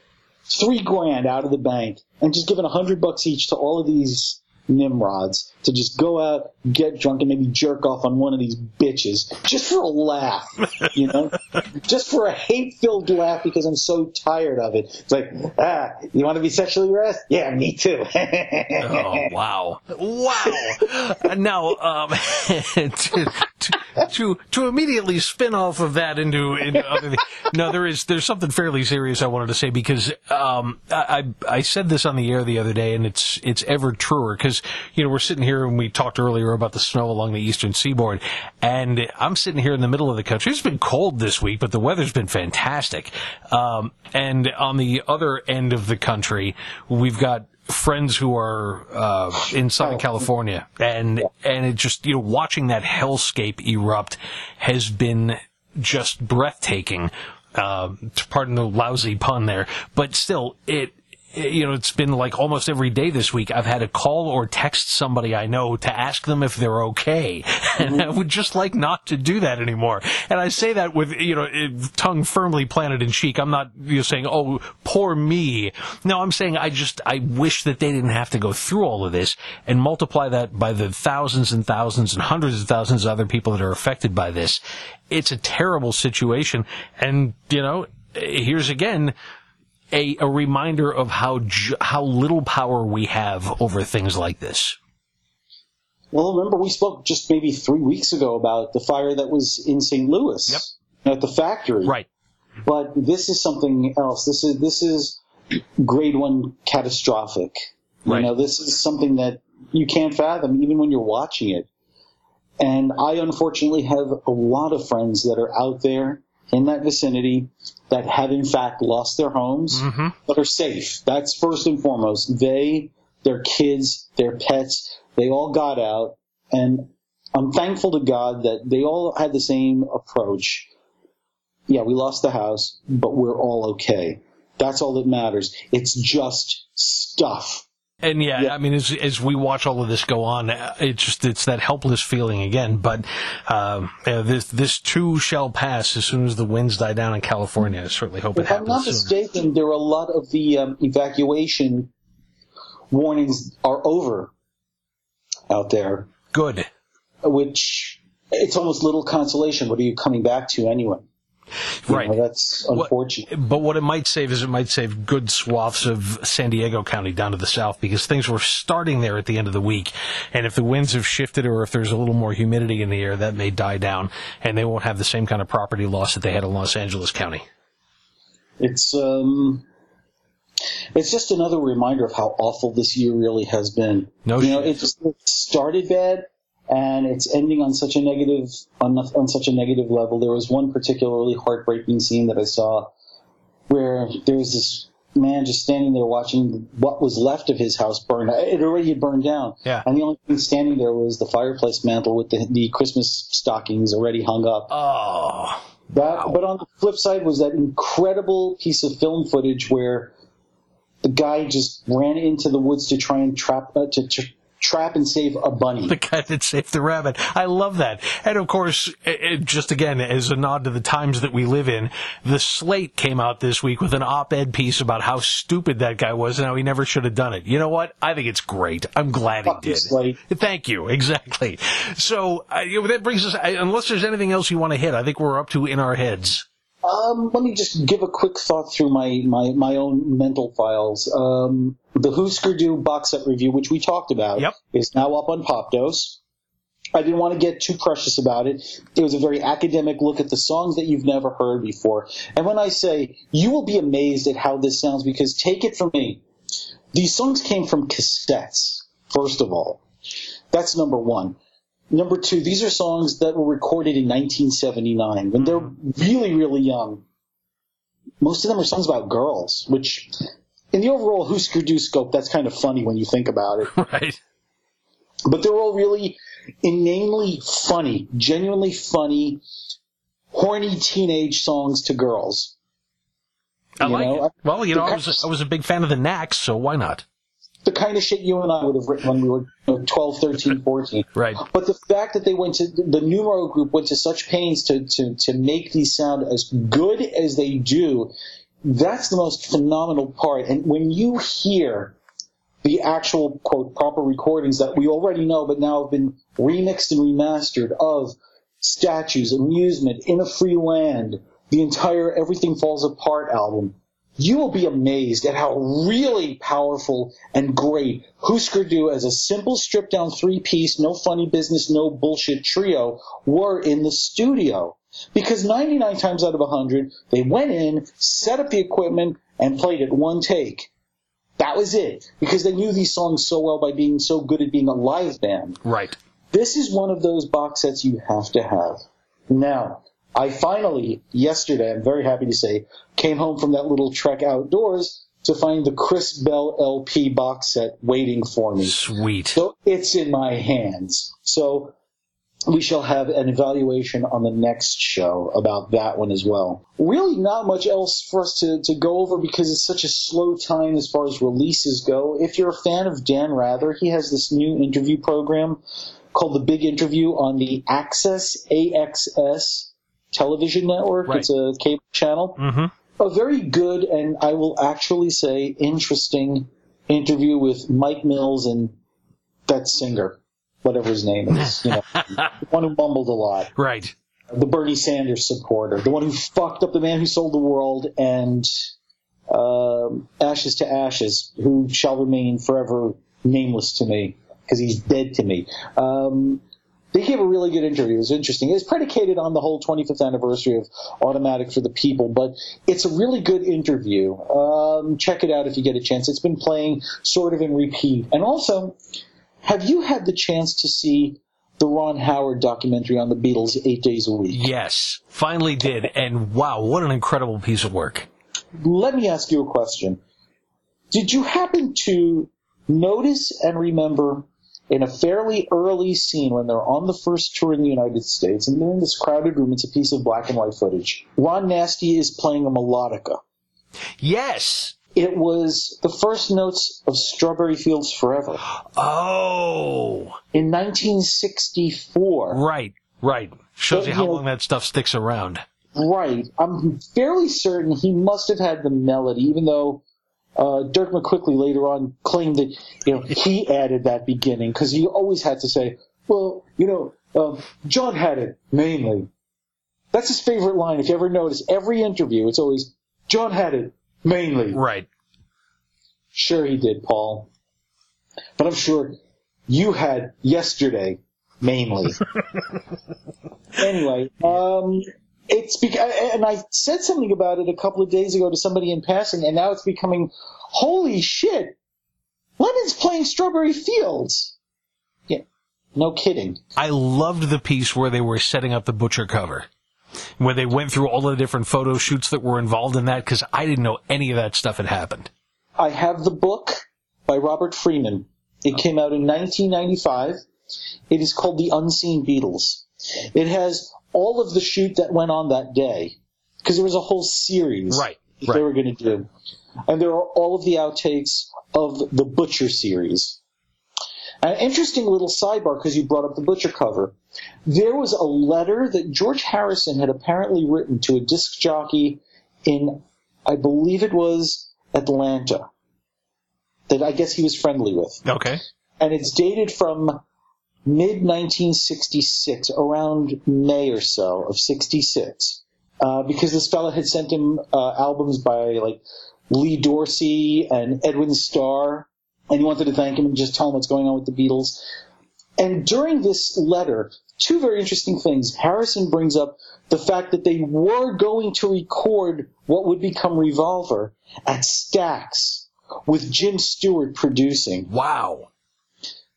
Speaker 1: three grand out of the bank and just given a hundred bucks each to all of these nimrods to just go out, get drunk, and maybe jerk off on one of these bitches just for a laugh, you know, just for a hate-filled laugh because I'm so tired of it. It's like, ah, you want to be sexually harassed? Yeah, me too.
Speaker 2: Oh, wow. Wow. Now, um, to, to, to immediately spin off of that into, into other things. No, there is, there's something fairly serious I wanted to say because, um, I, I said this on the air the other day and it's, it's ever truer because, you know, we're sitting here and we talked earlier about the snow along the eastern seaboard, and I'm sitting here in the middle of the country. It's been cold this week, but the weather's been fantastic. Um, and on the other end of the country, we've got friends who are uh, in Southern California, and and it just, you know, watching that hellscape erupt has been just breathtaking. Uh, pardon the lousy pun there, but still, it. You know, it's been like almost every day this week I've had to call or text somebody I know to ask them if they're okay. And I would just like not to do that anymore. And I say that with, you know, tongue firmly planted in cheek. I'm not, you know, saying, oh, poor me. No, I'm saying I just, I wish that they didn't have to go through all of this and multiply that by the thousands and thousands and hundreds of thousands of other people that are affected by this. It's a terrible situation. And, you know, here's again, A, a reminder of how ju- how little power we have over things like this.
Speaker 1: Well, remember we spoke just maybe three weeks ago about the fire that was in Saint Louis
Speaker 2: yep.
Speaker 1: at the factory.
Speaker 2: Right.
Speaker 1: But this is something else. This is this is grade one catastrophic. You
Speaker 2: right.
Speaker 1: know, this is something that you can't fathom even when you're watching it. And I unfortunately have a lot of friends that are out there in that vicinity that have in fact lost their homes,
Speaker 2: mm-hmm.
Speaker 1: but are safe. That's first and foremost. They, their kids, their pets, they all got out, and I'm thankful to God that they all had the same approach. Yeah, we lost the house, but we're all okay. That's all that matters. It's just stuff.
Speaker 2: And yeah, yeah, I mean, as as we watch all of this go on, it's just it's that helpless feeling again. But um, yeah, this this too shall pass as soon as the winds die down in California. I certainly hope it
Speaker 1: happens. If I'm not
Speaker 2: soon.
Speaker 1: mistaken, there are a lot of the um, evacuation warnings are over out there.
Speaker 2: Good.
Speaker 1: Which it's almost little consolation. What are you coming back to anyway? You
Speaker 2: right.
Speaker 1: know, that's unfortunate.
Speaker 2: What, but what it might save is it might save good swaths of San Diego County down to the south because things were starting there at the end of the week. And if the winds have shifted or if there's a little more humidity in the air, that may die down. And they won't have the same kind of property loss that they had in Los Angeles County.
Speaker 1: It's, um, it's just another reminder of how awful this year really has been.
Speaker 2: No
Speaker 1: you
Speaker 2: shit.
Speaker 1: know, it just it started bad. And it's ending on such a negative, on, on such a negative level. There was one particularly heartbreaking scene that I saw where there was this man just standing there watching what was left of his house burn. It already had burned down.
Speaker 2: Yeah.
Speaker 1: And the only thing standing there was the fireplace mantle with the, the Christmas stockings already hung up.
Speaker 2: Oh.
Speaker 1: That,
Speaker 2: wow.
Speaker 1: But on the flip side was that incredible piece of film footage where the guy just ran into the woods to try and trap, uh, to, to trap and save a bunny.
Speaker 2: The guy that saved the rabbit. I love that. And of course, it, just again, as a nod to the times that we live in, the Slate came out this week with an op-ed piece about how stupid that guy was and how he never should have done it. You know what? I think it's great. I'm glad
Speaker 1: Fuck
Speaker 2: he did.
Speaker 1: Slate.
Speaker 2: Thank you. Exactly. So uh, you know, that brings us, I, unless there's anything else you want to hit, I think we're up to in our heads.
Speaker 1: Um, let me just give a quick thought through my, my, my own mental files. Um, the Husker Du box set review, which we talked about,
Speaker 2: yep.
Speaker 1: is now up on Popdose. I didn't want to get too precious about it. It was a very academic look at the songs that you've never heard before. And when I say, you will be amazed at how this sounds, because take it from me, these songs came from cassettes. first of all. That's number one. Number two, these are songs that were recorded in nineteen seventy-nine. When they're really, really young, most of them are songs about girls, which in the overall Husker Du scope, that's kind of funny when you think about it.
Speaker 2: Right.
Speaker 1: But they're all really inanely funny, genuinely funny, horny teenage songs to girls.
Speaker 2: I
Speaker 1: you
Speaker 2: like
Speaker 1: know?
Speaker 2: it. Well, you know, I
Speaker 1: The
Speaker 2: was, I was a big fan of the Knacks, so why not?
Speaker 1: The kind of shit you and I would have written when we were you know, twelve, thirteen, fourteen.
Speaker 2: Right.
Speaker 1: But the fact that they went to, the Numero group went to such pains to, to, to make these sound as good as they do, that's the most phenomenal part. And when you hear the actual, quote, proper recordings that we already know but now have been remixed and remastered of Statues, Amusement, In a Free Land, the entire Everything Falls Apart album, you will be amazed at how really powerful and great Husker Du as a simple stripped-down three-piece, no funny business, no bullshit trio were in the studio. Because ninety-nine times out of one hundred, they went in, set up the equipment, and played it one take. That was it. Because they knew these songs so well by being so good at being a live band.
Speaker 2: Right.
Speaker 1: This is one of those box sets you have to have. Now, I finally, yesterday, I'm very happy to say, came home from that little trek outdoors to find the Chris Bell L P box set waiting for me.
Speaker 2: Sweet.
Speaker 1: So it's in my hands. So we shall have an evaluation on the next show about that one as well. Really not much else for us to, to go over because it's such a slow time as far as releases go. If you're a fan of Dan Rather, he has this new interview program called The Big Interview on the Access, A X S, television network.
Speaker 2: Right.
Speaker 1: It's a cable channel.
Speaker 2: Mm-hmm.
Speaker 1: A very good and I will actually say interesting interview with Mike Mills and that singer, whatever his name is, you know, the one who mumbled a lot.
Speaker 2: Right.
Speaker 1: The Bernie Sanders supporter, the one who fucked up the man who sold the world, and uh, Ashes to Ashes, who shall remain forever nameless to me because he's dead to me. Um, They gave a really good interview. It was interesting. It was predicated on the whole twenty-fifth anniversary of Automatic for the People, but it's a really good interview. Um, check it out if you get a chance. It's been playing sort of in repeat. And also, have you had the chance to see the Ron Howard documentary on the Beatles, Eight Days a Week?
Speaker 2: Yes, finally did. And wow, what an incredible piece of work.
Speaker 1: Let me ask you a question. Did you happen to notice and remember in a fairly early scene when they're on the first tour in the United States, and they're in this crowded room, it's a piece of black and white footage, Ron Nasty is playing a melodica.
Speaker 2: Yes.
Speaker 1: It was the first notes of Strawberry Fields Forever.
Speaker 2: Oh.
Speaker 1: In nineteen sixty-four.
Speaker 2: Right, right. Shows
Speaker 1: But,
Speaker 2: you how
Speaker 1: you know,
Speaker 2: long that stuff sticks around.
Speaker 1: Right. I'm fairly certain he must have had the melody, even though Uh, Dirk McQuickley later on claimed that, you know, he added that beginning because he always had to say, well, you know, um, John had it mainly. That's his favorite line. If you ever notice, every interview, it's always, John had it mainly.
Speaker 2: Right.
Speaker 1: Sure he did, Paul. But I'm sure you had yesterday mainly. Anyway, um... It's because, and I said something about it a couple of days ago to somebody in passing, and now it's becoming, holy shit, Lennon's playing Strawberry Fields. Yeah, no kidding.
Speaker 2: I loved the piece where they were setting up the Butcher cover, where they went through all the different photo shoots that were involved in that, because I didn't know any of that stuff had happened.
Speaker 1: I have the book by Robert Freeman. It came out in nineteen ninety-five. It is called The Unseen Beatles. It has all of the shoot that went on that day, because there was a whole series
Speaker 2: right,
Speaker 1: that
Speaker 2: right.
Speaker 1: they were going to do. And there are all of the outtakes of the Butcher series. An interesting little sidebar, because you brought up the Butcher cover. There was a letter that George Harrison had apparently written to a disc jockey in, I believe it was Atlanta, that I guess he was friendly with.
Speaker 2: Okay.
Speaker 1: And it's dated from mid nineteen sixty-six, around May or so of sixty-six, uh, because this fella had sent him uh, albums by like Lee Dorsey and Edwin Starr, and he wanted to thank him and just tell him what's going on with the Beatles. And during this letter, two very interesting things. Harrison brings up the fact that they were going to record what would become Revolver at Stax, with Jim Stewart producing.
Speaker 2: Wow.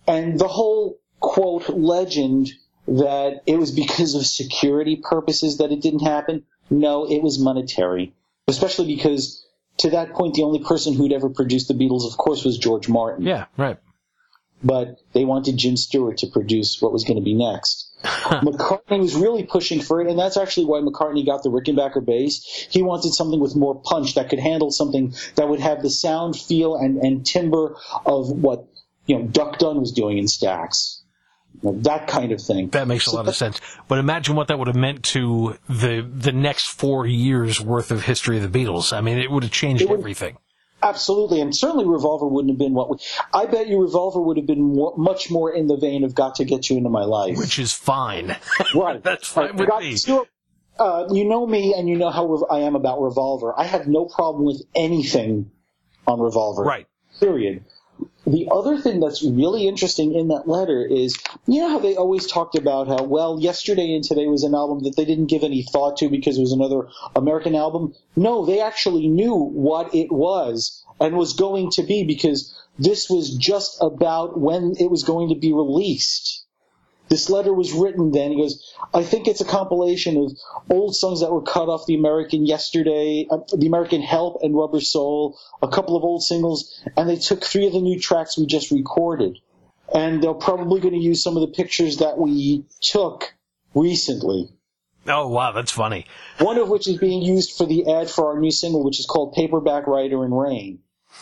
Speaker 1: And the whole, quote, legend that it was because of security purposes that it didn't happen, no, it was monetary. Especially because, to that point, the only person who'd ever produced the Beatles, of course, was George Martin.
Speaker 2: Yeah, right.
Speaker 1: But they wanted Jim Stewart to produce what was going to be next. McCartney was really pushing for it, and that's actually why McCartney got the Rickenbacker bass. He wanted something with more punch that could handle something that would have the sound, feel, and, and timbre of what, you know, Duck Dunn was doing in Stax. You know, that kind of thing.
Speaker 2: That makes a so lot of sense. But imagine what that would have meant to the the next four years worth of history of the Beatles. I mean, it would have changed everything.
Speaker 1: Absolutely, and certainly Revolver wouldn't have been what we... I bet you Revolver would have been more, much more in the vein of Got to Get You Into My Life.
Speaker 2: Which is fine.
Speaker 1: Right.
Speaker 2: That's fine
Speaker 1: right.
Speaker 2: with
Speaker 1: Got
Speaker 2: me.
Speaker 1: To, uh, you know me, and you know how Rev- I am about Revolver. I have no problem with anything on Revolver.
Speaker 2: Right.
Speaker 1: Period. The other thing that's really interesting in that letter is, you know how they always talked about how, well, Yesterday and Today was an album that they didn't give any thought to because it was another American album? No, they actually knew what it was and was going to be, because this was just about when it was going to be released. This letter was written then. He goes, I think it's a compilation of old songs that were cut off the American Yesterday, uh, the American Help and Rubber Soul, a couple of old singles, and they took three of the new tracks we just recorded. And they're probably going to use some of the pictures that we took recently.
Speaker 2: Oh, wow, that's funny.
Speaker 1: One of which is being used for the ad for our new single, which is called Paperback Writer in Rain.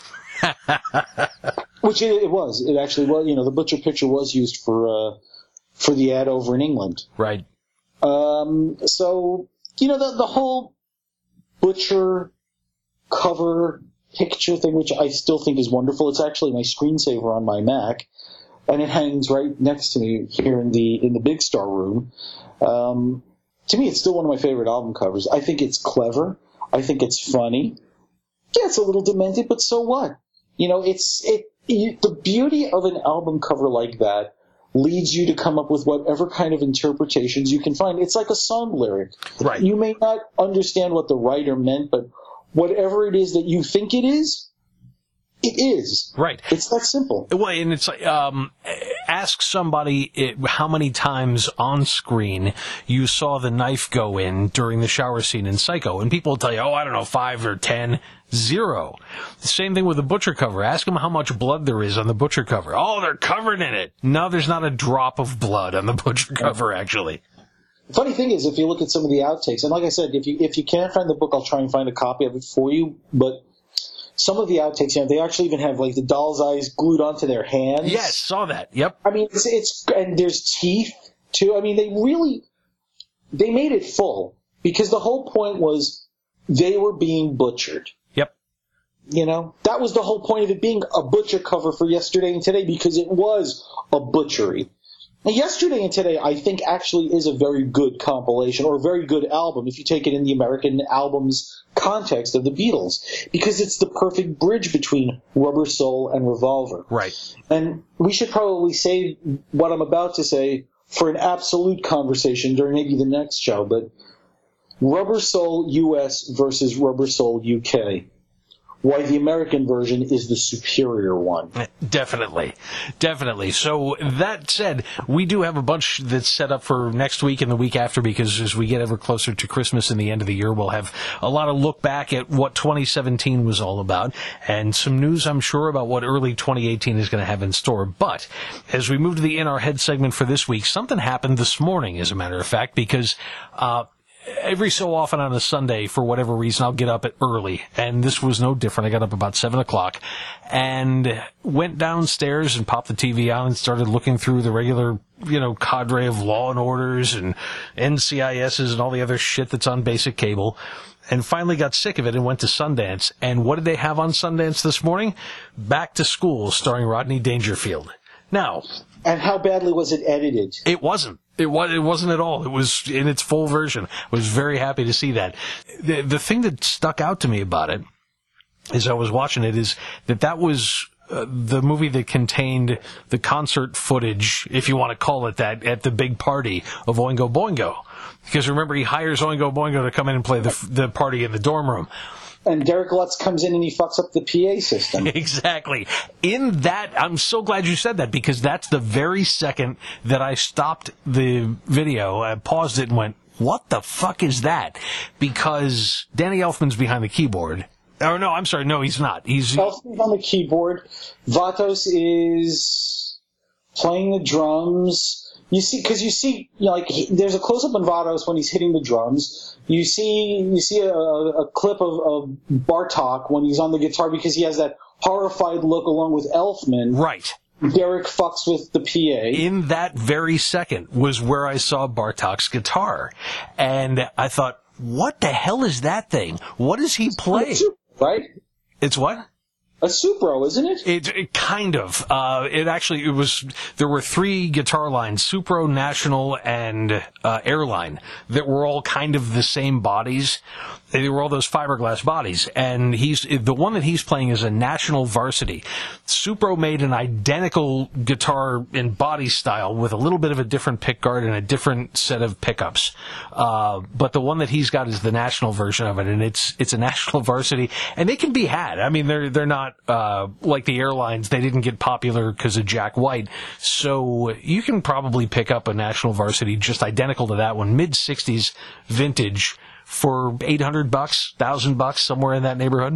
Speaker 1: Which it, it was. It actually was. You know, the Butcher picture was used for... Uh, for the ad over in England.
Speaker 2: Right.
Speaker 1: Um, so, you know, the, the whole Butcher cover picture thing, which I still think is wonderful. It's actually my screensaver on my Mac, and it hangs right next to me here in the in the Big Star room. Um, to me, it's still one of my favorite album covers. I think it's clever. I think it's funny. Yeah, it's a little demented, but so what? You know, it's it. You, the beauty of an album cover like that leads you to come up with whatever kind of interpretations you can find. It's like a song lyric.
Speaker 2: Right.
Speaker 1: You may not understand what the writer meant, but whatever it is that you think it is, it is.
Speaker 2: Right.
Speaker 1: It's that simple.
Speaker 2: Well, and it's like, um, ask somebody it, how many times on screen you saw the knife go in during the shower scene in Psycho, and people will tell you, oh, I don't know, five or ten. Zero. The same thing with the Butcher cover. Ask them how much blood there is on the Butcher cover. Oh, they're covered in it. No, there's not a drop of blood on the Butcher cover, actually.
Speaker 1: Funny thing is, if you look at some of the outtakes, and like I said, if you if you can't find the book, I'll try and find a copy of it for you, but some of the outtakes, you know, they actually even have, like, the doll's eyes glued onto their hands.
Speaker 2: Yes, saw that. Yep.
Speaker 1: I mean, it's, it's and there's teeth, too. I mean, they really, they made it full, because the whole point was they were being butchered.
Speaker 2: Yep.
Speaker 1: You know, that was the whole point of it being a Butcher cover for Yesterday and Today, because it was a butchery. Now, Yesterday and Today, I think, actually is a very good compilation, or a very good album, if you take it in the American albums context of the Beatles, because it's the perfect bridge between Rubber Soul and Revolver.
Speaker 2: Right.
Speaker 1: And we should probably save what I'm about to say for an absolute conversation during maybe the next show, but Rubber Soul U S versus Rubber Soul U K. Why the American version is the superior one.
Speaker 2: Definitely. Definitely. So that said, we do have a bunch that's set up for next week and the week after, because as we get ever closer to Christmas and the end of the year, we'll have a lot of look back at what twenty seventeen was all about, and some news, I'm sure, about what early twenty eighteen is going to have in store. But as we move to the In Our Head segment for this week, something happened this morning, as a matter of fact, because uh every so often on a Sunday, for whatever reason, I'll get up at early, and this was no different. I got up about seven o'clock and went downstairs and popped the T V on and started looking through the regular, you know, cadre of Law and Orders and N C I S's and all the other shit that's on basic cable, and finally got sick of it and went to Sundance. And what did they have on Sundance this morning? Back to School, starring Rodney Dangerfield. Now,
Speaker 1: and how badly was it edited?
Speaker 2: It wasn't. It was. It wasn't at all. It was in its full version. I was very happy to see that. The, the thing that stuck out to me about it, as I was watching it, is that that was uh, the movie that contained the concert footage, if you want to call it that, at the big party of Oingo Boingo. Because remember, he hires Oingo Boingo to come in and play the the party in the dorm room.
Speaker 1: and Derek Lutz comes in and he fucks up the P A system.
Speaker 2: Exactly. In that, I'm so glad you said that, because that's the very second that I stopped the video, I paused it and went, what the fuck is that? Because Danny Elfman's behind the keyboard. Oh, no, I'm sorry. No, he's not. He's
Speaker 1: Elfman's on the keyboard. Vatos is playing the drums. You see, because you see, you know, like he, there's a close up on Vatos when he's hitting the drums. You see, you see a, a clip of, of Bartok when he's on the guitar because he has that horrified look along with Elfman.
Speaker 2: Right.
Speaker 1: Derek fucks with the P A.
Speaker 2: In that very second was where I saw Bartok's guitar, and I thought, what the hell is that thing? What does he play?
Speaker 1: Right?
Speaker 2: It's what?
Speaker 1: A Supro, isn't it?
Speaker 2: It, it kind of. Uh, it actually, it was, there were three guitar lines, Supro, National, and uh, Airline, that were all kind of the same bodies. They were all those fiberglass bodies. And he's, the one that he's playing is a National Varsity. Supro made an identical guitar in body style with a little bit of a different pickguard and a different set of pickups. Uh, but the one that he's got is the National version of it, and it's, it's a National Varsity, and they can be had. I mean, they're, they're not, Uh, like the Airlines, they didn't get popular because of Jack White. So you can probably pick up a National Varsity just identical to that one, mid sixties vintage, for eight hundred bucks, one thousand bucks, somewhere in that neighborhood.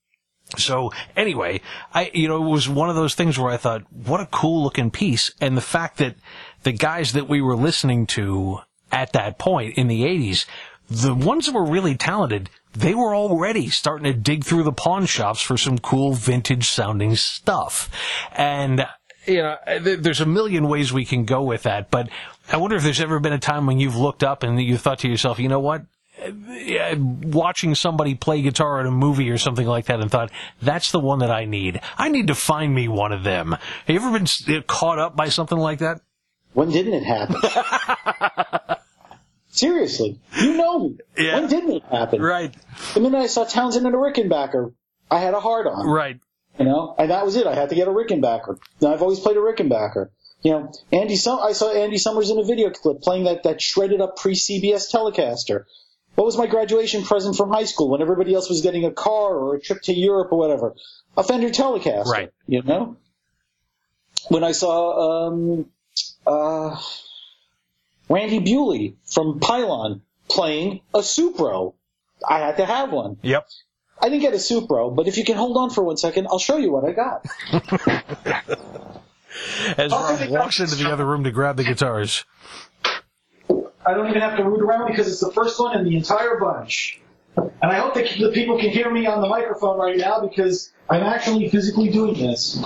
Speaker 2: So anyway, I, you know, it was one of those things where I thought, what a cool looking piece. And the fact that the guys that we were listening to at that point in the eighties, the ones that were really talented, they were already starting to dig through the pawn shops for some cool vintage-sounding stuff. And, you know, there's a million ways we can go with that, but I wonder if there's ever been a time when you've looked up and you thought to yourself, you know what, watching somebody play guitar in a movie or something like that and thought, that's the one that I need. I need to find me one of them. Have you ever been caught up by something like that?
Speaker 1: When didn't it happen? Seriously, you know me.
Speaker 2: Yeah.
Speaker 1: When didn't it happen?
Speaker 2: Right.
Speaker 1: The minute I saw Townsend and a Rickenbacker, I had a hard on.
Speaker 2: Right.
Speaker 1: You know, and that was it. I had to get a Rickenbacker. Now, I've always played a Rickenbacker. You know, Andy. Sum- I saw Andy Summers in a video clip playing that that shredded up pre-C B S Telecaster. What was my graduation present from high school when everybody else was getting a car or a trip to Europe or whatever? A Fender Telecaster.
Speaker 2: Right.
Speaker 1: You know. When I saw um uh. Randy Bewley from Pylon playing a Supro, I had to have one.
Speaker 2: Yep.
Speaker 1: I didn't get a Supro, but if you can hold on for one second, I'll show you what I got.
Speaker 2: As Rob walks into the other room to grab the guitars.
Speaker 1: I don't even have to root around because it's the first one in the entire bunch. And I hope that the people can hear me on the microphone right now because I'm actually physically doing this.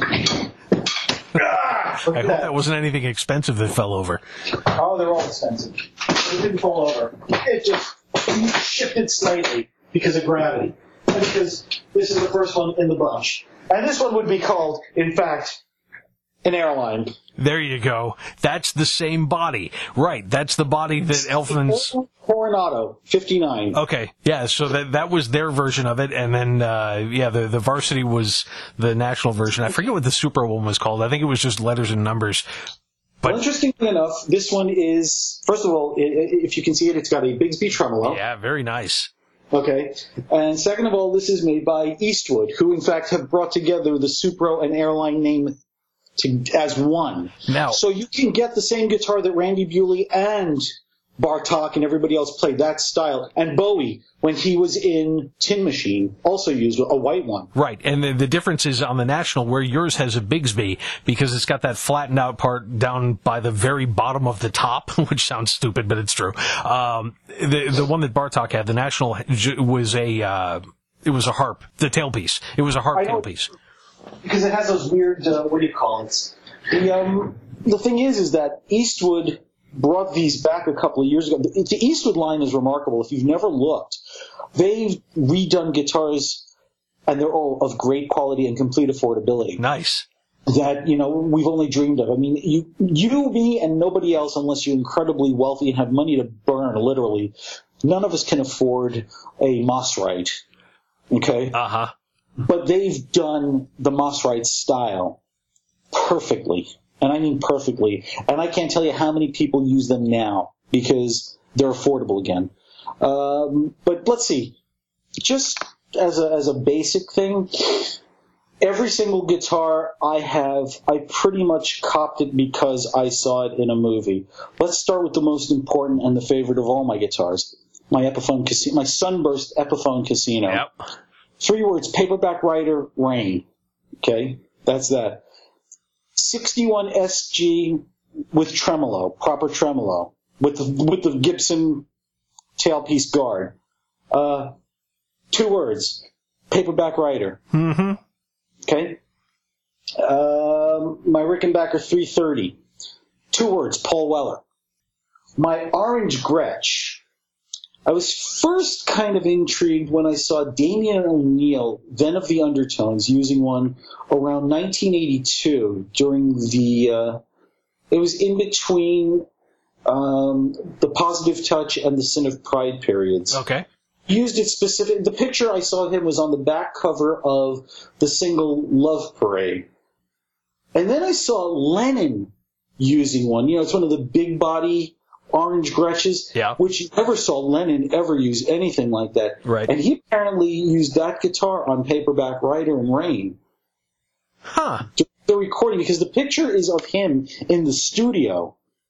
Speaker 2: I hope that. that wasn't anything expensive that fell over.
Speaker 1: Oh, they're all expensive. It didn't fall over. It just shifted slightly because of gravity. And because this is the first one in the bunch. And this one would be called, in fact, an Airline.
Speaker 2: There you go. That's the same body. Right. That's the body that Elfman's...
Speaker 1: Coronado, fifty-nine.
Speaker 2: Okay. Yeah, so that that was their version of it, and then, uh, yeah, the, the Varsity was the National version. I forget what the Super one was called. I think it was just letters and numbers. But
Speaker 1: well, interestingly enough, this one is, first of all, if you can see it, it's got a Bigsby tremolo.
Speaker 2: Yeah, very nice.
Speaker 1: Okay. And second of all, this is made by Eastwood, who in fact have brought together the Supro and Airline name to, as one.
Speaker 2: Now,
Speaker 1: so you can get the same guitar that Randy Bewley and Bartok and everybody else played that style. And Bowie, when he was in Tin Machine, also used a white one.
Speaker 2: Right, and the, the difference is on the National, where yours has a Bigsby, because it's got that flattened out part down by the very bottom of the top, which sounds stupid, but it's true. Um, the the one that Bartok had, the National, was a uh, it was a harp, the tailpiece. It was a harp tailpiece.
Speaker 1: Because it has those weird, uh, what do you call it? The um, the thing is, is that Eastwood brought these back a couple of years ago. The, the Eastwood line is remarkable. If you've never looked, they've redone guitars, and they're all of great quality and complete affordability.
Speaker 2: Nice.
Speaker 1: That, you know, we've only dreamed of. I mean, you, you, me, and nobody else, unless you're incredibly wealthy and have money to burn, literally, none of us can afford a Mosrite. Okay?
Speaker 2: Uh-huh.
Speaker 1: But they've done the Mosrite style perfectly. And I mean perfectly. And I can't tell you how many people use them now because they're affordable again. Um, but let's see. Just as a as a basic thing, every single guitar I have, I pretty much copped it because I saw it in a movie. Let's start with the most important and the favorite of all my guitars, my Epiphone Casino, my Sunburst Epiphone Casino.
Speaker 2: Yep.
Speaker 1: Three words: paperback writer, rain. Okay, that's that. sixty-one S G with tremolo, proper tremolo, with the, with the Gibson tailpiece guard. Uh, two words: paperback writer.
Speaker 2: Mm-hmm.
Speaker 1: Okay. Um, my Rickenbacker three thirty. Two words: Paul Weller. My Orange Gretsch. I was first kind of intrigued when I saw Damien O'Neill, then of the Undertones, using one around nineteen eighty-two during the, uh, it was in between um, the Positive Touch and the Sin of Pride periods.
Speaker 2: Okay.
Speaker 1: Used it specific. The picture I saw of him was on the back cover of the single Love Parade. And then I saw Lennon using one. You know, it's one of the big body Orange Gretches,
Speaker 2: yeah.
Speaker 1: which you never saw Lennon ever use anything like that.
Speaker 2: Right.
Speaker 1: And he apparently used that guitar on Paperback Writer and Rain.
Speaker 2: Huh.
Speaker 1: The recording, because the picture is of him in the studio.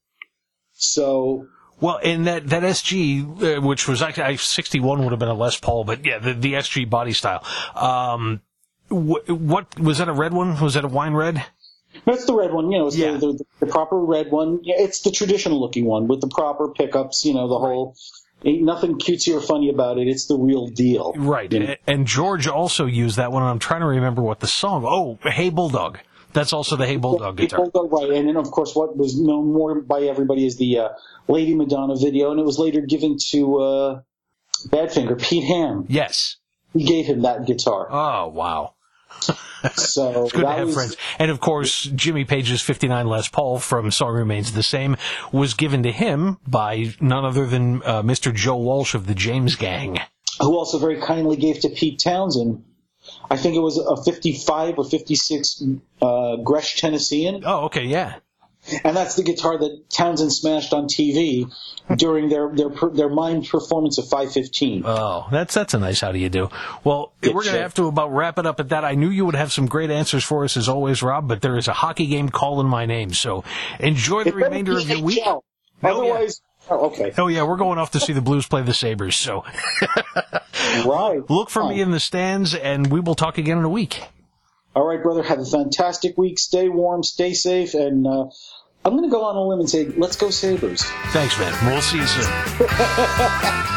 Speaker 1: So...
Speaker 2: Well, and that, that S G, uh, which was actually, I, sixty-one would have been a Les Paul, but yeah, the, the S G body style. Um, wh- what, was that a red one? Was that a wine red?
Speaker 1: That's the red one, you know, it's
Speaker 2: yeah.
Speaker 1: the, the, the proper red one. Yeah, it's the traditional looking one with the proper pickups, you know, the whole, ain't nothing cutesy or funny about it. It's the real deal.
Speaker 2: Right.
Speaker 1: You know?
Speaker 2: And George also used that one, and I'm trying to remember what the song, oh, Hey Bulldog. That's also the Hey Bulldog guitar.
Speaker 1: Hey Bulldog, right. And then, of course, what was known more by everybody is the uh, Lady Madonna video, and it was later given to uh, Badfinger, Pete Ham.
Speaker 2: Yes.
Speaker 1: He gave him that guitar.
Speaker 2: Oh, wow.
Speaker 1: So
Speaker 2: it's good to have
Speaker 1: was,
Speaker 2: friends. And, of course, Jimmy Page's fifty-nine Les Paul from Song Remains the Same was given to him by none other than uh, Mister Joe Walsh of the James Gang.
Speaker 1: Who also very kindly gave to Pete Townsend, I think it was a fifty-five or fifty-six uh, Gretsch Tennessean.
Speaker 2: Oh, okay, yeah.
Speaker 1: And that's the guitar that Townsend smashed on T V during their their their mime performance of five fifteen.
Speaker 2: Oh, that's that's a nice how do you do. Well,
Speaker 1: Good
Speaker 2: we're going
Speaker 1: shit.
Speaker 2: to have to about wrap it up at that. I knew you would have some great answers for us as always, Rob, but there is a hockey game calling my name, so enjoy the
Speaker 1: It better
Speaker 2: remainder
Speaker 1: be
Speaker 2: of your
Speaker 1: H
Speaker 2: week.
Speaker 1: L. Otherwise, oh, okay.
Speaker 2: Oh, yeah, we're going off to see the Blues play the Sabres, so
Speaker 1: Right.
Speaker 2: look for
Speaker 1: Oh.
Speaker 2: me in the stands, and we will talk again in a week.
Speaker 1: All right, brother. Have a fantastic week. Stay warm, stay safe, and uh, I'm going to go on a limb and say, let's go Sabres.
Speaker 2: Thanks, man. We'll see you soon.